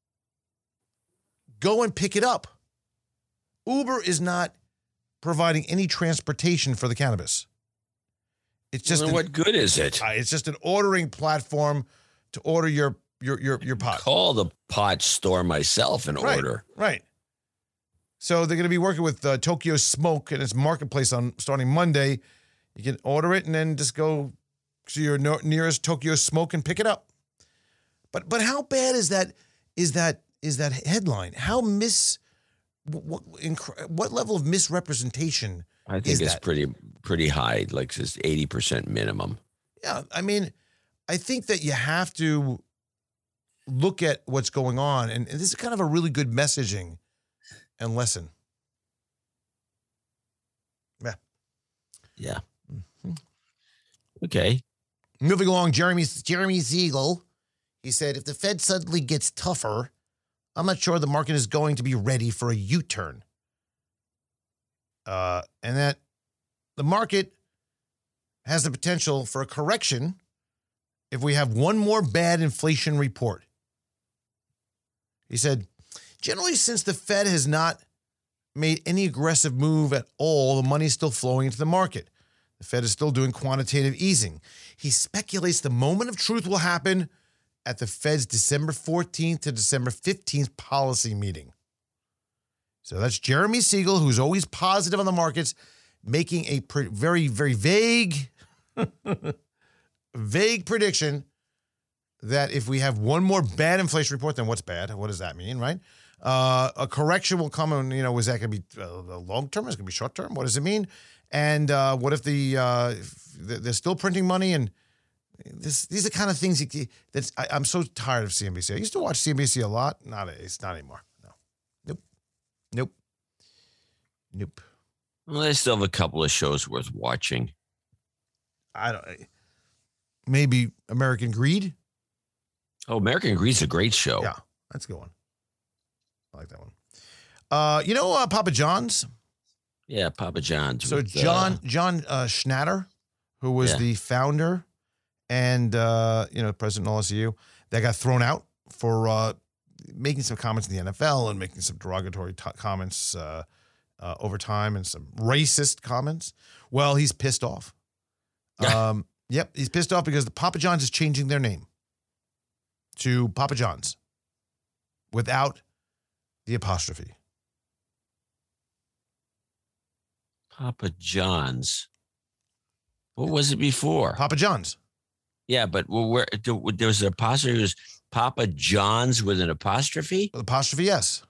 go and pick it up. Uber is not providing any transportation for the cannabis. It's just what good is it? It's just an ordering platform to order your pot. Call the pot store myself and order. Right. So they're going to be working with Tokyo Smoke and its marketplace on starting Monday. You can order it and then just go to your nearest Tokyo Smoke and pick it up. But how bad is that? Is that headline? What level of misrepresentation? I think it's pretty high, like just 80% minimum. Yeah, I mean, I think that you have to look at what's going on, and this is kind of a really good messaging and lesson. Yeah. Mm-hmm. Okay. Moving along, Jeremy Siegel, he said, if the Fed suddenly gets tougher, I'm not sure the market is going to be ready for a U-turn. And that the market has the potential for a correction if we have one more bad inflation report. He said, generally, since the Fed has not made any aggressive move at all, the money is still flowing into the market. The Fed is still doing quantitative easing. He speculates the moment of truth will happen at the Fed's December 14th to December 15th policy meeting. So that's Jeremy Siegel, who's always positive on the markets, making a very, very vague prediction that if we have one more bad inflation report, then what's bad? What does that mean, right? A correction will come, and is that going to be long term? Is it going to be short term? What does it mean? And what if they're still printing money? And these are kind of things I'm so tired of CNBC. I used to watch CNBC a lot. It's not anymore. No. Nope. Well, they still have a couple of shows worth watching. Maybe American Greed. Oh, American Greed's a great show. Yeah, that's a good one. I like that one. Papa John's? Yeah, Papa John's. So John Schnatter, who was the founder and president of LSU, that got thrown out for making some comments in the NFL and making some derogatory comments over time and some racist comments. Well, he's pissed off. Yep, he's pissed off because the Papa John's is changing their name to Papa John's without the apostrophe. Papa John's. What was it before? Papa John's. Yeah, but where there was an apostrophe. It was Papa John's with an apostrophe? With apostrophe, yes.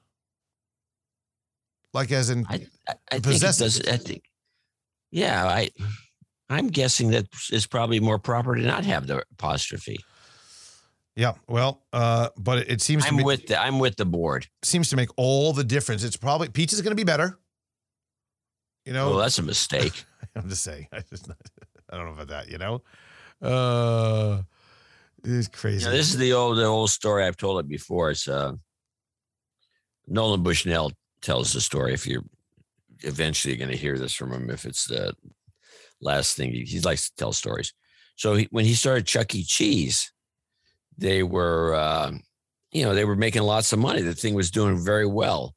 Like as in I think possessive. it does. I'm guessing that it's probably more proper to not have the apostrophe. Yeah, well, but it seems I'm with the board. Seems to make all the difference. It's probably pizza's going to be better. Well, that's a mistake. I'm just saying. I don't know about that. It's crazy. This is the old story. I've told it before. It's Nolan Bushnell tells the story. If you're eventually going to hear this from him, if it's the last thing he likes to tell stories. So when he started Chuck E. Cheese, they were making lots of money. The thing was doing very well,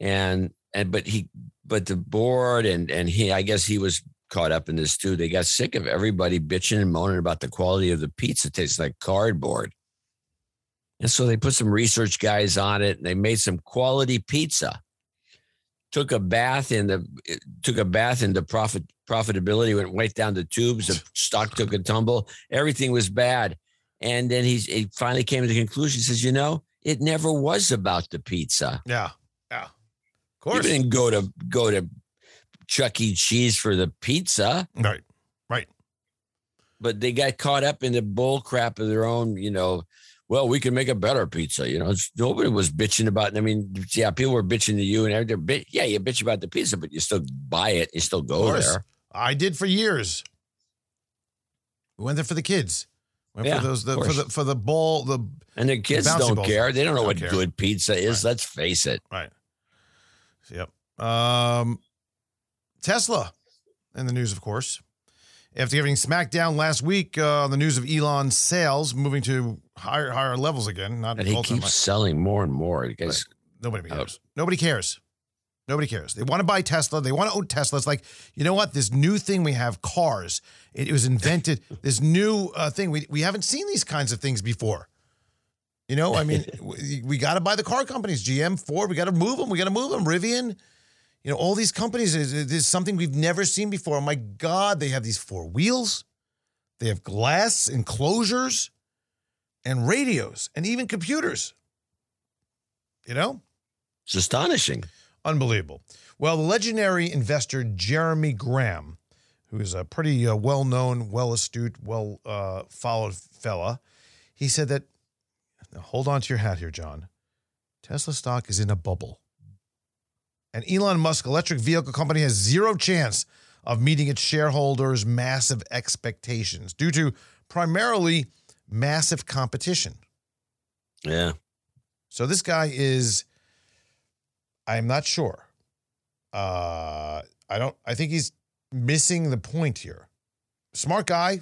but the board and he, I guess he was caught up in this too. They got sick of everybody bitching and moaning about the quality of the pizza. It tastes like cardboard. And so they put some research guys on it and they made some quality pizza. Took a bath in the profitability, went right down the tubes. The stock took a tumble. Everything was bad. And then he finally came to the conclusion. He says, it never was about the pizza. Yeah. Of course. You didn't go to Chuck E. Cheese for the pizza. Right. But they got caught up in the bull crap of their own, well, we can make a better pizza. Nobody was bitching about it. I mean, yeah, people were bitching to you and you bitch about the pizza, but you still buy it. You still go there. I did for years. We went there for the kids. For the ball, and the kids don't care. They don't know what good pizza is. Right. Let's face it. Right. Yep. Tesla in the news, of course. After getting smacked down last week on the news of Elon's sales moving to higher levels again. And he keeps selling more and more. Because nobody cares. Nobody cares. Nobody cares. They want to buy Tesla. They want to own Tesla. It's like, you know what? This new thing we have, cars. It was invented. This new thing. We haven't seen these kinds of things before. I mean, we got to buy the car companies. GM, Ford. We got to move them. Rivian. All these companies is something we've never seen before. Oh my God, they have these 4 wheels. They have glass enclosures and radios and even computers. It's astonishing. Unbelievable. Well, the legendary investor Jeremy Graham, who is a pretty well-known, well-astute, well-followed fella, he said that, now hold on to your hat here, John, Tesla stock is in a bubble. And Elon Musk electric vehicle company has zero chance of meeting its shareholders' massive expectations due to primarily massive competition. Yeah. So this guy is, I'm not sure. I think he's missing the point here. Smart guy,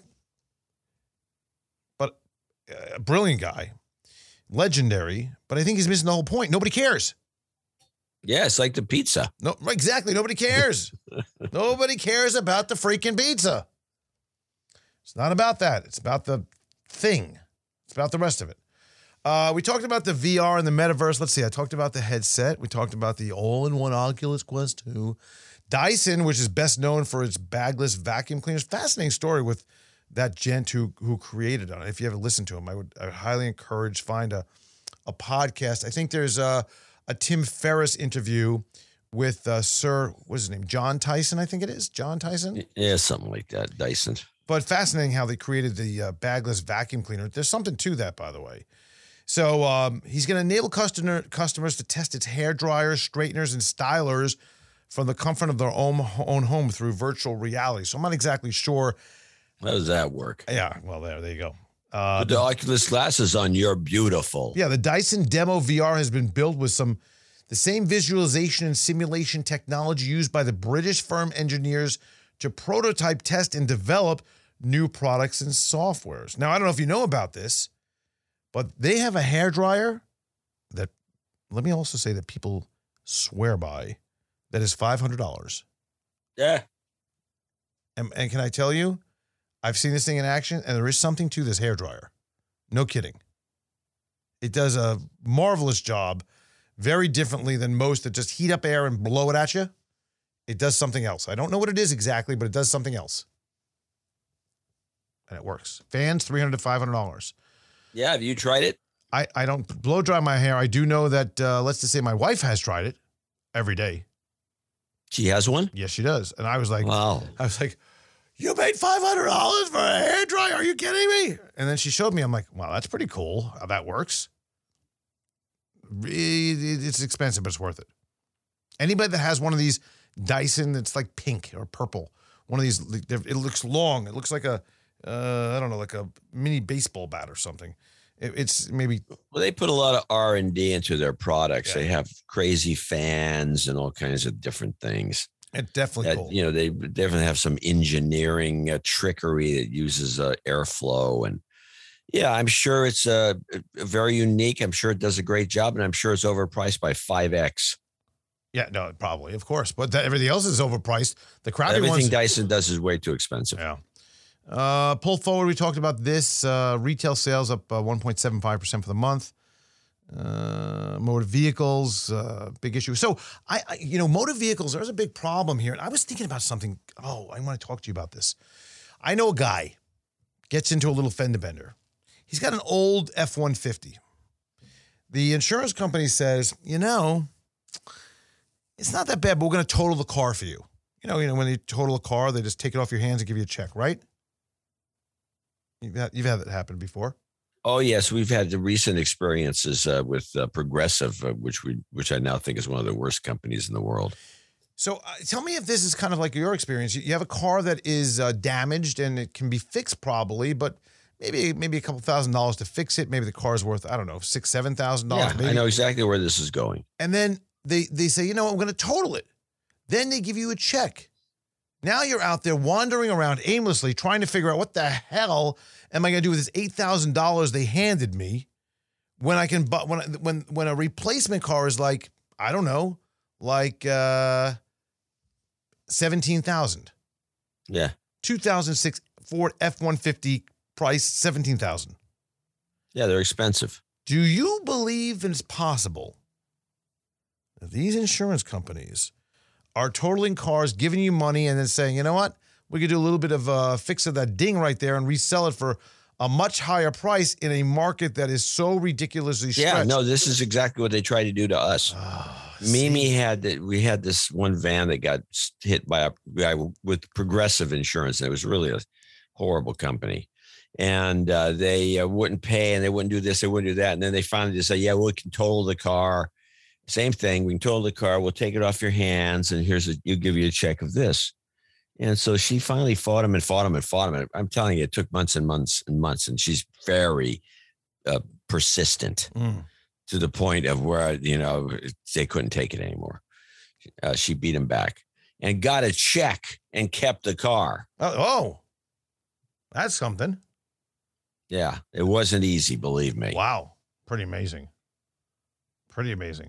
but a brilliant guy, legendary, but I think he's missing the whole point. Nobody cares. Yeah, it's like the pizza. No, exactly. Nobody cares. Nobody cares about the freaking pizza. It's not about that. It's about the thing. It's about the rest of it. We talked about the VR and the metaverse. Let's see. I talked about the headset. We talked about the all-in-one Oculus Quest 2. Dyson, which is best known for its bagless vacuum cleaners. Fascinating story with that gent who created it. If you ever listen to him, I would highly encourage, find a podcast. I think there's a Tim Ferriss interview with Sir, what's his name? John Tyson, I think it is. John Tyson? Yeah, something like that. Dyson. But fascinating how they created the bagless vacuum cleaner. There's something to that, by the way. So he's going to enable customers to test its hair dryers, straighteners, and stylers from the comfort of their own home through virtual reality. So I'm not exactly sure. How does that work? Yeah, well, there you go. Put the Oculus glasses on, you're beautiful. Yeah, the Dyson Demo VR has been built with the same visualization and simulation technology used by the British firm engineers to prototype, test, and develop new products and softwares. Now, I don't know if you know about this, but they have a hairdryer that, let me also say, that people swear by, that is $500. Yeah. And can I tell you, I've seen this thing in action, and there is something to this hairdryer. No kidding. It does a marvelous job, very differently than most that just heat up air and blow it at you. It does something else. I don't know what it is exactly, but it does something else. And it works. Fans, $300 to $500. Yeah, have you tried it? I don't blow dry my hair. I do know that, let's just say my wife has tried it every day. She has one? Yes, she does. And I was like, wow. You paid $500 for a hairdryer? Are you kidding me? And then she showed me. I'm like, wow, that's pretty cool how that works. It's expensive, but it's worth it. Anybody that has one of these Dyson that's like pink or purple, one of these, it looks long. It looks like I don't know, like a mini baseball bat or something. It's maybe. Well, they put a lot of R&D into their products. Yeah. They have crazy fans and all kinds of different things. It's definitely cool. They definitely have some engineering trickery that uses airflow. And yeah, I'm sure it's very unique. I'm sure it does a great job, and I'm sure it's overpriced by 5X. Yeah, no, probably, of course. But everything else is overpriced. The crappy Everything Dyson does is way too expensive. Yeah. Pull forward, we talked about this. Retail sales up 1.75% for the month. Motor vehicles, big issue. So motor vehicles, there's a big problem here. And I was thinking about something. Oh, I want to talk to you about this. I know a guy gets into a little fender bender. He's got an old F-150. The insurance company says, it's not that bad, but we're going to total the car for you. When they total a car, they just take it off your hands and give you a check, right? You've had that happen before. Oh yes, we've had the recent experiences with Progressive, which I now think is one of the worst companies in the world. So tell me if this is kind of like your experience. You have a car that is damaged and it can be fixed probably, but maybe a couple $1,000s to fix it. Maybe the car's worth, I don't know, $6,000, $7,000. Yeah, maybe. I know exactly where this is going. And then they say, you know, I'm going to total it. Then they give you a check. Now you're out there wandering around aimlessly trying to figure out what the hell am I going to do with this $8,000 they handed me when I can buy when a replacement car is like, I don't know, like $17,000. Yeah. 2006 Ford F-150 price $17,000. Yeah, they're expensive. Do you believe it's possible that these insurance companies are totaling cars, giving you money, and then saying, you know what, we could do a little bit of a fix of that ding right there and resell it for a much higher price in a market that is so ridiculously stretched? Yeah, no, this is exactly what they tried to do to us. Mimi we had this one van that got hit by a guy with Progressive Insurance, and it was really a horrible company. And they wouldn't pay, and they wouldn't do this, they wouldn't do that. And then they finally just say, yeah, we can total the car. Same thing. We can total the car. We'll take it off your hands, and you give you a check of this. And so she finally fought him. I'm telling you, it took months and months and months. And she's very persistent to the point of where, you know, they couldn't take it anymore. She beat him back and got a check and kept the car. Oh, that's something. Yeah, it wasn't easy, believe me. Wow. Pretty amazing. Pretty amazing.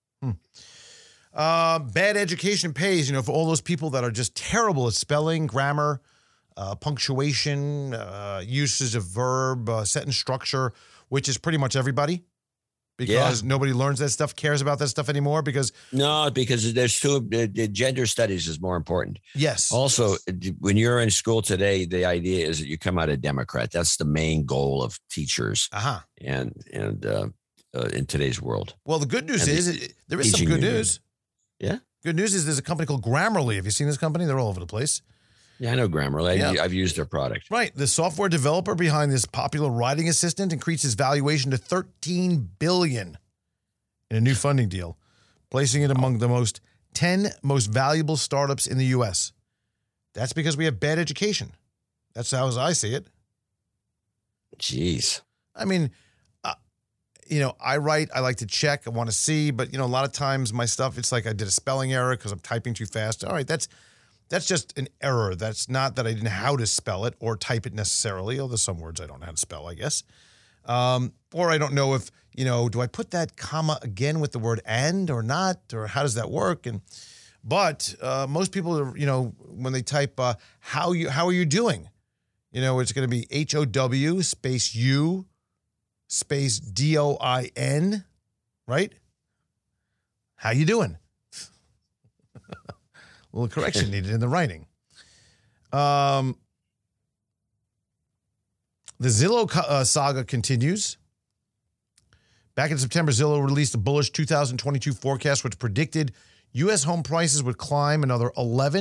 Bad education pays, you know, for all those people that are just terrible at spelling, grammar, punctuation, usage of verb, sentence structure, which is pretty much everybody. Because nobody learns that stuff, cares about that stuff anymore. Because there's the gender studies is more important. Yes. Also, when you're in school today, the idea is that you come out a Democrat. That's the main goal of teachers. And in today's world. Well, the good news is there is some good news. Yeah. Good news is there's a company called Grammarly. Have you seen this company? They're all over the place. Yeah, I know Grammarly. I've used their product. Right. The software developer behind this popular writing assistant increased its valuation to $13 billion in a new funding deal, placing it among the 10 most valuable startups in the U.S. That's because we have bad education. That's how I see it. Jeez. I mean, you know, I write, I like to check, I want to see, but, you know, a lot of times my stuff, it's like I did a spelling error because I'm typing too fast. All right, that's just an error. That's not that I didn't know how to spell it or type it necessarily, although some words I don't know how to spell, I guess. Or I don't know if, you know, do I put that comma again with the word and or not, or how does that work? But most people are, you know, when they type, how are you doing? You know, it's going to be HOW space U space DOIN, right? How you doing? A little correction needed in the writing. The Zillow saga continues. Back in September, Zillow released a bullish 2022 forecast, which predicted U.S. home prices would climb another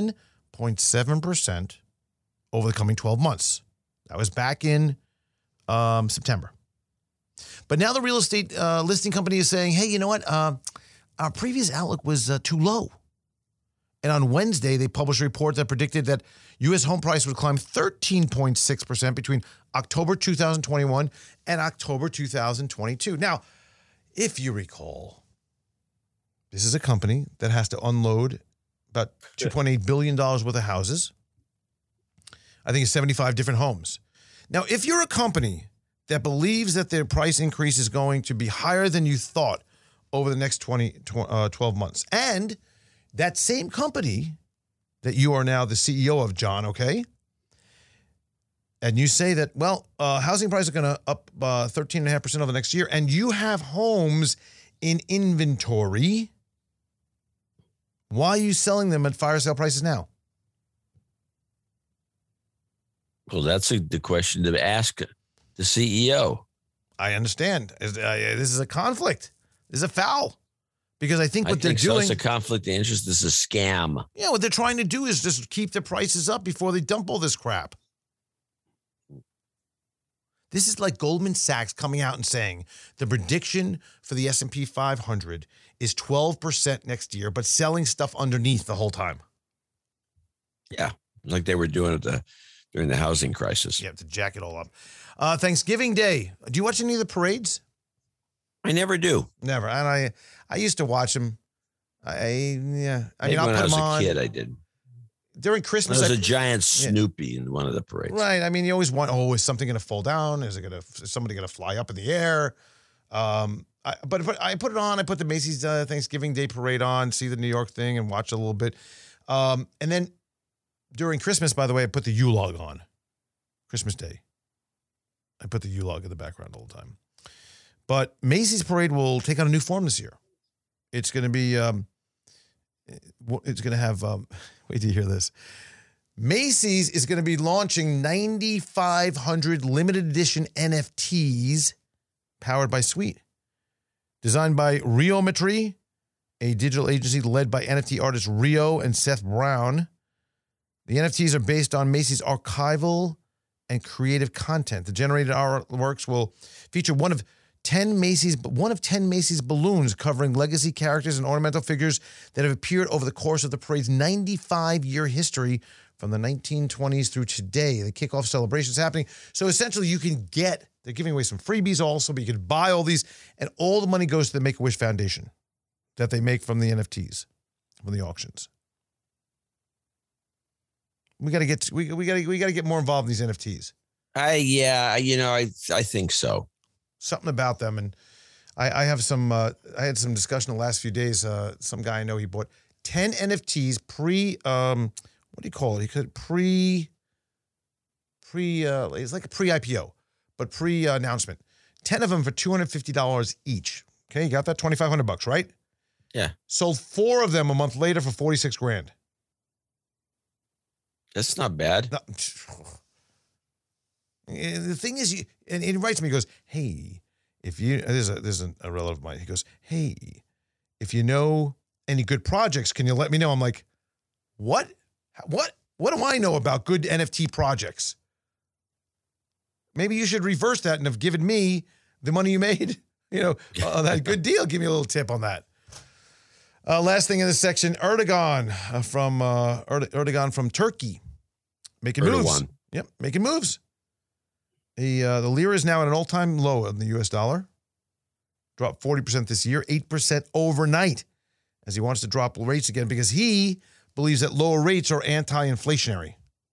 11.7% over the coming 12 months. That was back in September. But now the real estate listing company is saying, hey, you know what? Our previous outlook was too low. And on Wednesday, they published a report that predicted that U.S. home price would climb 13.6% between October 2021 and October 2022. Now, if you recall, this is a company that has to unload about $2.8 billion worth of houses. I think it's 75 different homes. Now, if you're a company that believes that their price increase is going to be higher than you thought over the next 12 months, and that same company that you are now the CEO of, John, okay? And you say that, well, housing prices are going to up 13.5% over the next year, and you have homes in inventory, why are you selling them at fire sale prices now? Well, that's the question to ask the CEO. I understand. This is a conflict. This is a foul. Because I think what they're doing... it's a conflict of interest. This is a scam. Yeah, what they're trying to do is just keep the prices up before they dump all this crap. This is like Goldman Sachs coming out and saying the prediction for the S&P 500 is 12% next year, but selling stuff underneath the whole time. Yeah, like they were doing it during the housing crisis. You have to jack it all up. Thanksgiving Day. Do you watch any of the parades? I never do. Never. And I used to watch them. Maybe I'll when put I was them on. a kid, I did. During Christmas, There was a giant Snoopy in one of the parades. Right. I mean, you always want, is something going to fall down? Is somebody going to fly up in the air? But I put it on. I put the Macy's Thanksgiving Day Parade on, see the New York thing, and watch a little bit. And then during Christmas, by the way, I put the U-Log on. Christmas Day. I put the U-Log in the background all the time. But Macy's Parade will take on a new form this year. It's going to be, it's going to have, wait till you hear this. Macy's is going to be launching 9,500 limited edition NFTs powered by Suite. Designed by Riometry, a digital agency led by NFT artists Rio and Seth Brown. The NFTs are based on Macy's archival and creative content. The generated artworks will feature one of 10 Macy's balloons covering legacy characters and ornamental figures that have appeared over the course of the parade's 95-year history from the 1920s through today. The kickoff celebration is happening. So essentially they're giving away some freebies also, but you can buy all these, and all the money goes to the Make-A-Wish Foundation that they make from the NFTs, from the auctions. We got to get more involved in these NFTs. I think so. Something about them, and I have some. I had some discussion the last few days. Some guy I know, he bought 10 NFTs what do you call it? He could it's like a pre-IPO, but pre-announcement. 10 of them for $250 each. Okay, you got that? $2,500, right? Yeah. Sold 4 of them a month later for $46,000. That's not bad. No. The thing is, and he writes to me, he goes, hey, if you, there's a relative of mine, he goes, hey, if you know any good projects, can you let me know? I'm like, what do I know about good NFT projects? Maybe you should reverse that and have given me the money you made, on that good deal. Give me a little tip on that. Last thing in this section, Erdogan from Turkey, making moves. Yep, making moves. The lira is now at an all-time low in the U.S. dollar. Dropped 40% this year, 8% overnight, as he wants to drop rates again because he believes that lower rates are anti-inflationary.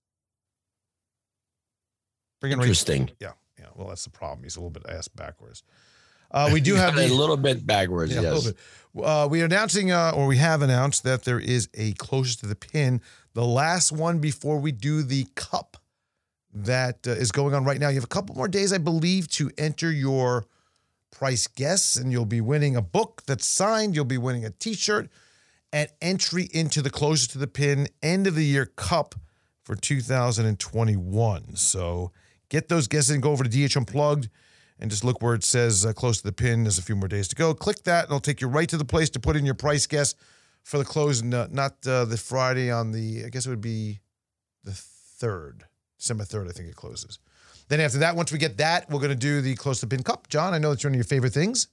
Interesting. Yeah. Well, that's the problem. He's a little bit ass backwards. We do have a little bit backwards. Yeah, yes. a little bit. We have announced that there is a closest to the pin, the last one before we do the cup that is going on right now. You have a couple more days, I believe, to enter your price guess, and you'll be winning a book that's signed. You'll be winning a T-shirt and entry into the closest to the pin end of the year cup for 2021. So get those guesses and go over to DH Unplugged and just look where it says close to the pin. There's a few more days to go. Click that, and it'll take you right to the place to put in your price guess for the close, not the Friday on I guess it would be the 3rd. December 3rd, I think it closes. Then after that, once we get that, we're going to do the Close to the Pin Cup. John, I know it's one of your favorite things.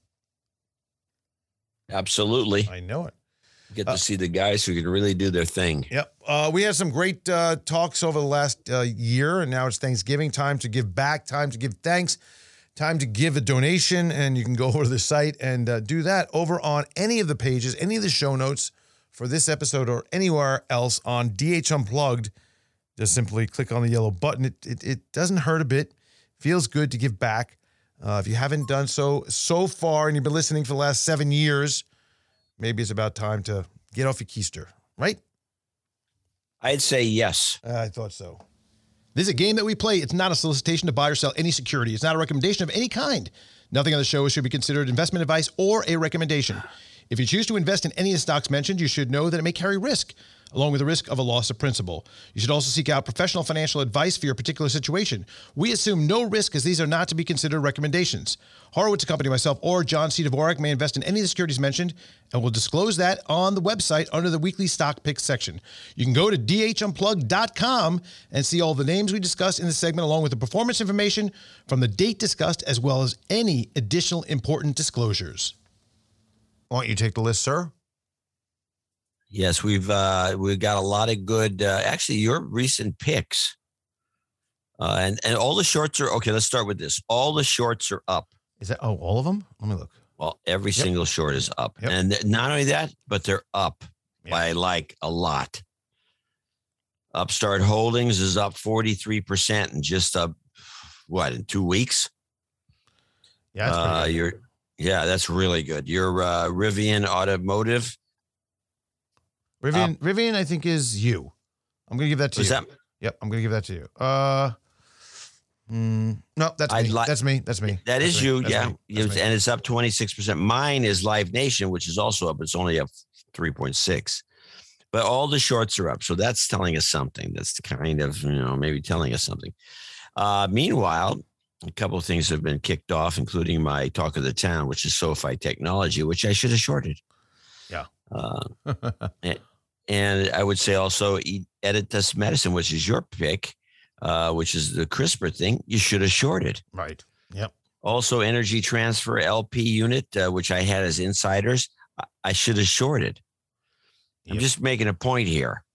Absolutely. I know it. Get to see the guys who can really do their thing. Yep. We had some great talks over the last year, and now it's Thanksgiving, time to give back, time to give thanks, time to give a donation, and you can go over to the site and do that over on any of the pages, any of the show notes for this episode or anywhere else on DH Unplugged. Just simply click on the yellow button. It doesn't hurt a bit. Feels good to give back. If you haven't done so far and you've been listening for the last 7 years, maybe it's about time to get off your keister, right? I'd say yes. I thought so. This is a game that we play. It's not a solicitation to buy or sell any security. It's not a recommendation of any kind. Nothing on the show should be considered investment advice or a recommendation. If you choose to invest in any of the stocks mentioned, you should know that it may carry risk, along with the risk of a loss of principal. You should also seek out professional financial advice for your particular situation. We assume no risk, as these are not to be considered recommendations. Horowitz & Company, myself, or John C. Dvorak may invest in any of the securities mentioned, and we'll disclose that on the website under the weekly stock picks section. You can go to dhunplugged.com and see all the names we discussed in this segment, along with the performance information from the date discussed, as well as any additional important disclosures. Why don't you take the list, sir? Yes, we've got a lot of good. Actually, your recent picks, and all the shorts are okay. Let's start with this. All the shorts are up. Is that all of them? Let me look. Well, every single short is up, Yep. and not only that, but they're up by like a lot. Upstart Holdings is up 43% in just in 2 weeks. Yeah, that's pretty good. That's really good. Your Rivian Automotive. Rivian, I think, is you. I'm going to give that to you. Yep, I'm going to give that to you. No, that's me. That's me. That's me. That is you, yeah. Me. And it's up 26%. Mine is Live Nation, which is also up. It's only up 3.6. But all the shorts are up. So that's telling us something. That's kind of, maybe telling us something. Meanwhile, a couple of things have been kicked off, including my talk of the town, which is SoFi Technology, which I should have shorted. Yeah. And I would say also Editas Medicine, which is your pick, which is the CRISPR thing, you should have shorted. Right. Yep. Also, Energy Transfer LP unit, which I had as insiders, I should have shorted. Yep. I'm just making a point here.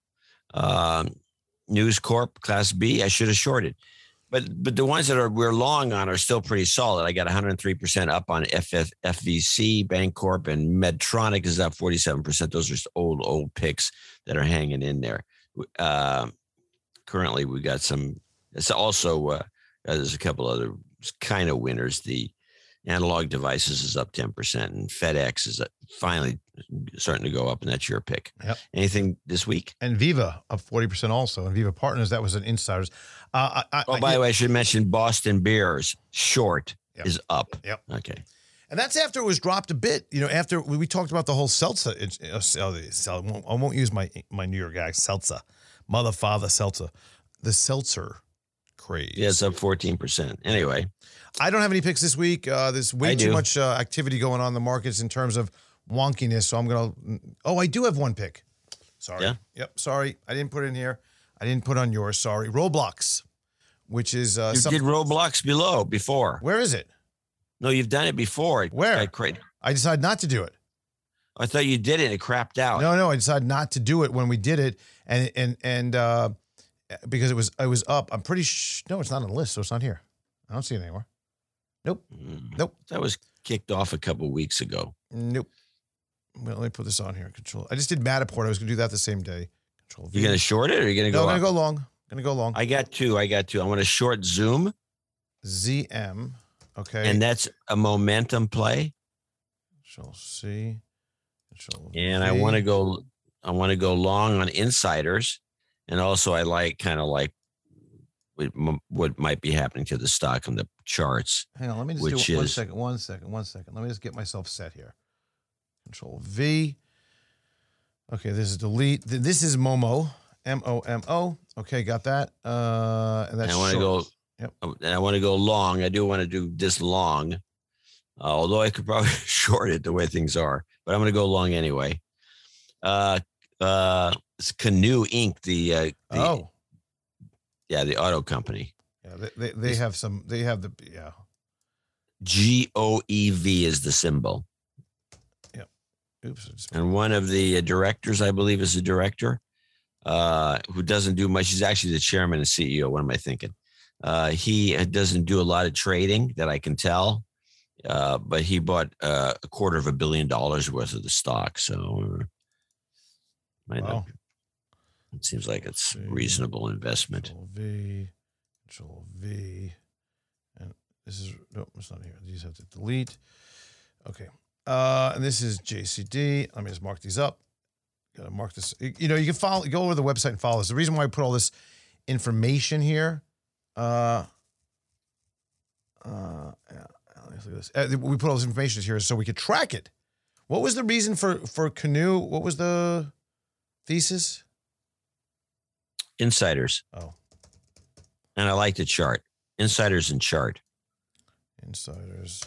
News Corp Class B, I should have shorted. But the ones that we're long on are still pretty solid. I got 103% up on FVC, Bancorp, and Medtronic is up 47%. Those are just old picks that are hanging in there. Currently, we got some. It's also there's a couple other kind of winners. The Analog Devices is up 10%, and FedEx is finally starting to go up, and that's your pick. Yep. Anything this week? And Viva up 40% also. And Viva Partners, that was an insiders. By the way, I should mention Boston Beers short is up. Yep. Okay. And that's after it was dropped a bit. After we talked about the whole seltzer. I won't use my New York guy, seltzer. Mother, father, seltzer. The seltzer craze. Yeah, it's up 14%. Anyway. I don't have any picks this week. There's way too much activity going on in the markets in terms of wonkiness. So I'm going to. Oh, I do have one pick. Sorry. Yeah? Yep. Sorry. I didn't put it in here. I didn't put on yours. Sorry. Roblox, which is. You did Roblox before. Where is it? No, you've done it before. Where? I decided not to do it. I thought you did it and it crapped out. No. I decided not to do it when we did it. And because it was up. I'm pretty no, it's not on the list. So it's not here. I don't see it anymore. Nope. Nope. That was kicked off a couple of weeks ago. Nope. Well, let me put this on here. Control. I just did Matterport. I was going to do that the same day. Control V. You going to short it or are you going to go? No, I'm going to go long. I got two. I want to short Zoom. ZM. Okay. And that's a momentum play. Control C. Control V. And I want to go long on insiders. And also I like what might be happening to the stock on the charts. Hang on, let me just do one second. Let me just get myself set here. Control V. Okay, this is delete. This is Momo. MOMO. Okay, got that. And that's I want to go. Yep. And I want to go long. I do want to do this long. Although I could probably short it the way things are, but I'm going to go long anyway. It's Canoo Inc. The auto company. Yeah, they have some. They have the GOEV is the symbol. Yep. Oops. And one of the directors, I believe, is a director who doesn't do much. He's actually the chairman and CEO. What am I thinking? He doesn't do a lot of trading that I can tell, but he bought $250 million worth of the stock. So it seems like it's reasonable investment. Control V. And this is, no, it's not here. These have to delete. Okay. And this is JCD. Let me just mark these up. Got to mark this. You can go over the website and follow this. The reason why I put all this information here, yeah, let me look at this. We put all this information here so we could track it. What was the reason for Canoe? What was the thesis? Insiders. Oh. And I like the chart. Insiders and chart. Insiders.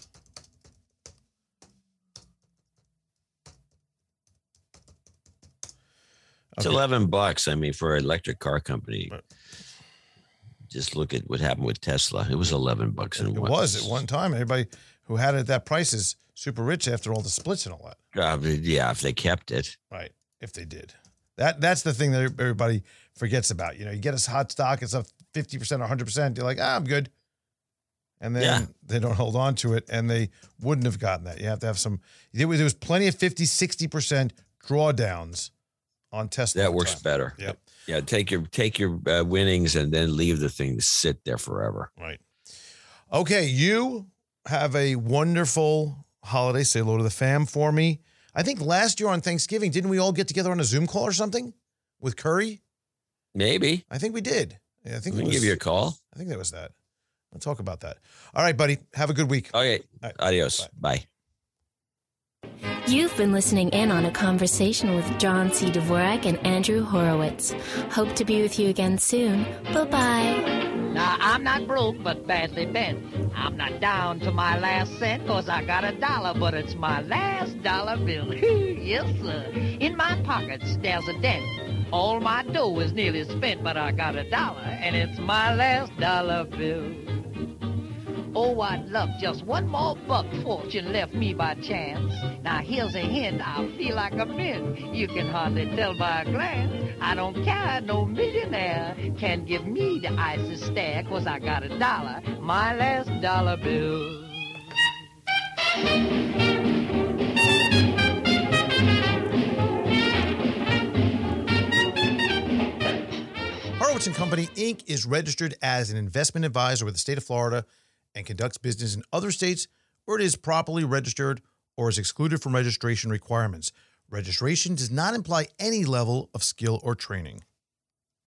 It's $11. I mean, for an electric car company. Right. Just look at what happened with Tesla. It was $11. It was at one time. Everybody who had it at that price is super rich after all the splits and all that. Yeah, if they kept it. Right. If they did. That's the thing that everybody forgets about. You get a hot stock, it's up 50% or 100%. You're like, I'm good. And then they don't hold on to it, and they wouldn't have gotten that. You have to have some. There was plenty of 50, 60% drawdowns on Tesla. That works better. Yep. Yeah, take your winnings and then leave the thing to sit there forever. Right. Okay, you have a wonderful holiday. Say hello to the fam for me. I think last year on Thanksgiving, didn't we all get together on a Zoom call or something with Curry? Maybe. I think we did. Yeah, I think we can give you a call. I think that was that. We'll talk about that. All right, buddy. Have a good week. Okay. Right. Adios. Bye. You've been listening in on a conversation with John C. Dvorak and Andrew Horowitz. Hope to be with you again soon. Bye-bye. Now, I'm not broke, but badly bent. I'm not down to my last cent, 'cause I got $1, but it's my last dollar bill. Yes, sir. In my pockets, there's a dent. All my dough is nearly spent, but I got $1, and it's my last dollar bill. Oh, I'd love just one more buck fortune left me by chance. Now, here's a hint, I feel like a mint. You can hardly tell by a glance. I don't care, no millionaire can give me the icy stare, 'cause I got $1, my last dollar bill. Horowitz & Company, Inc. is registered as an investment advisor with the state of Florida and conducts business in other states where it is properly registered or is excluded from registration requirements. Registration does not imply any level of skill or training.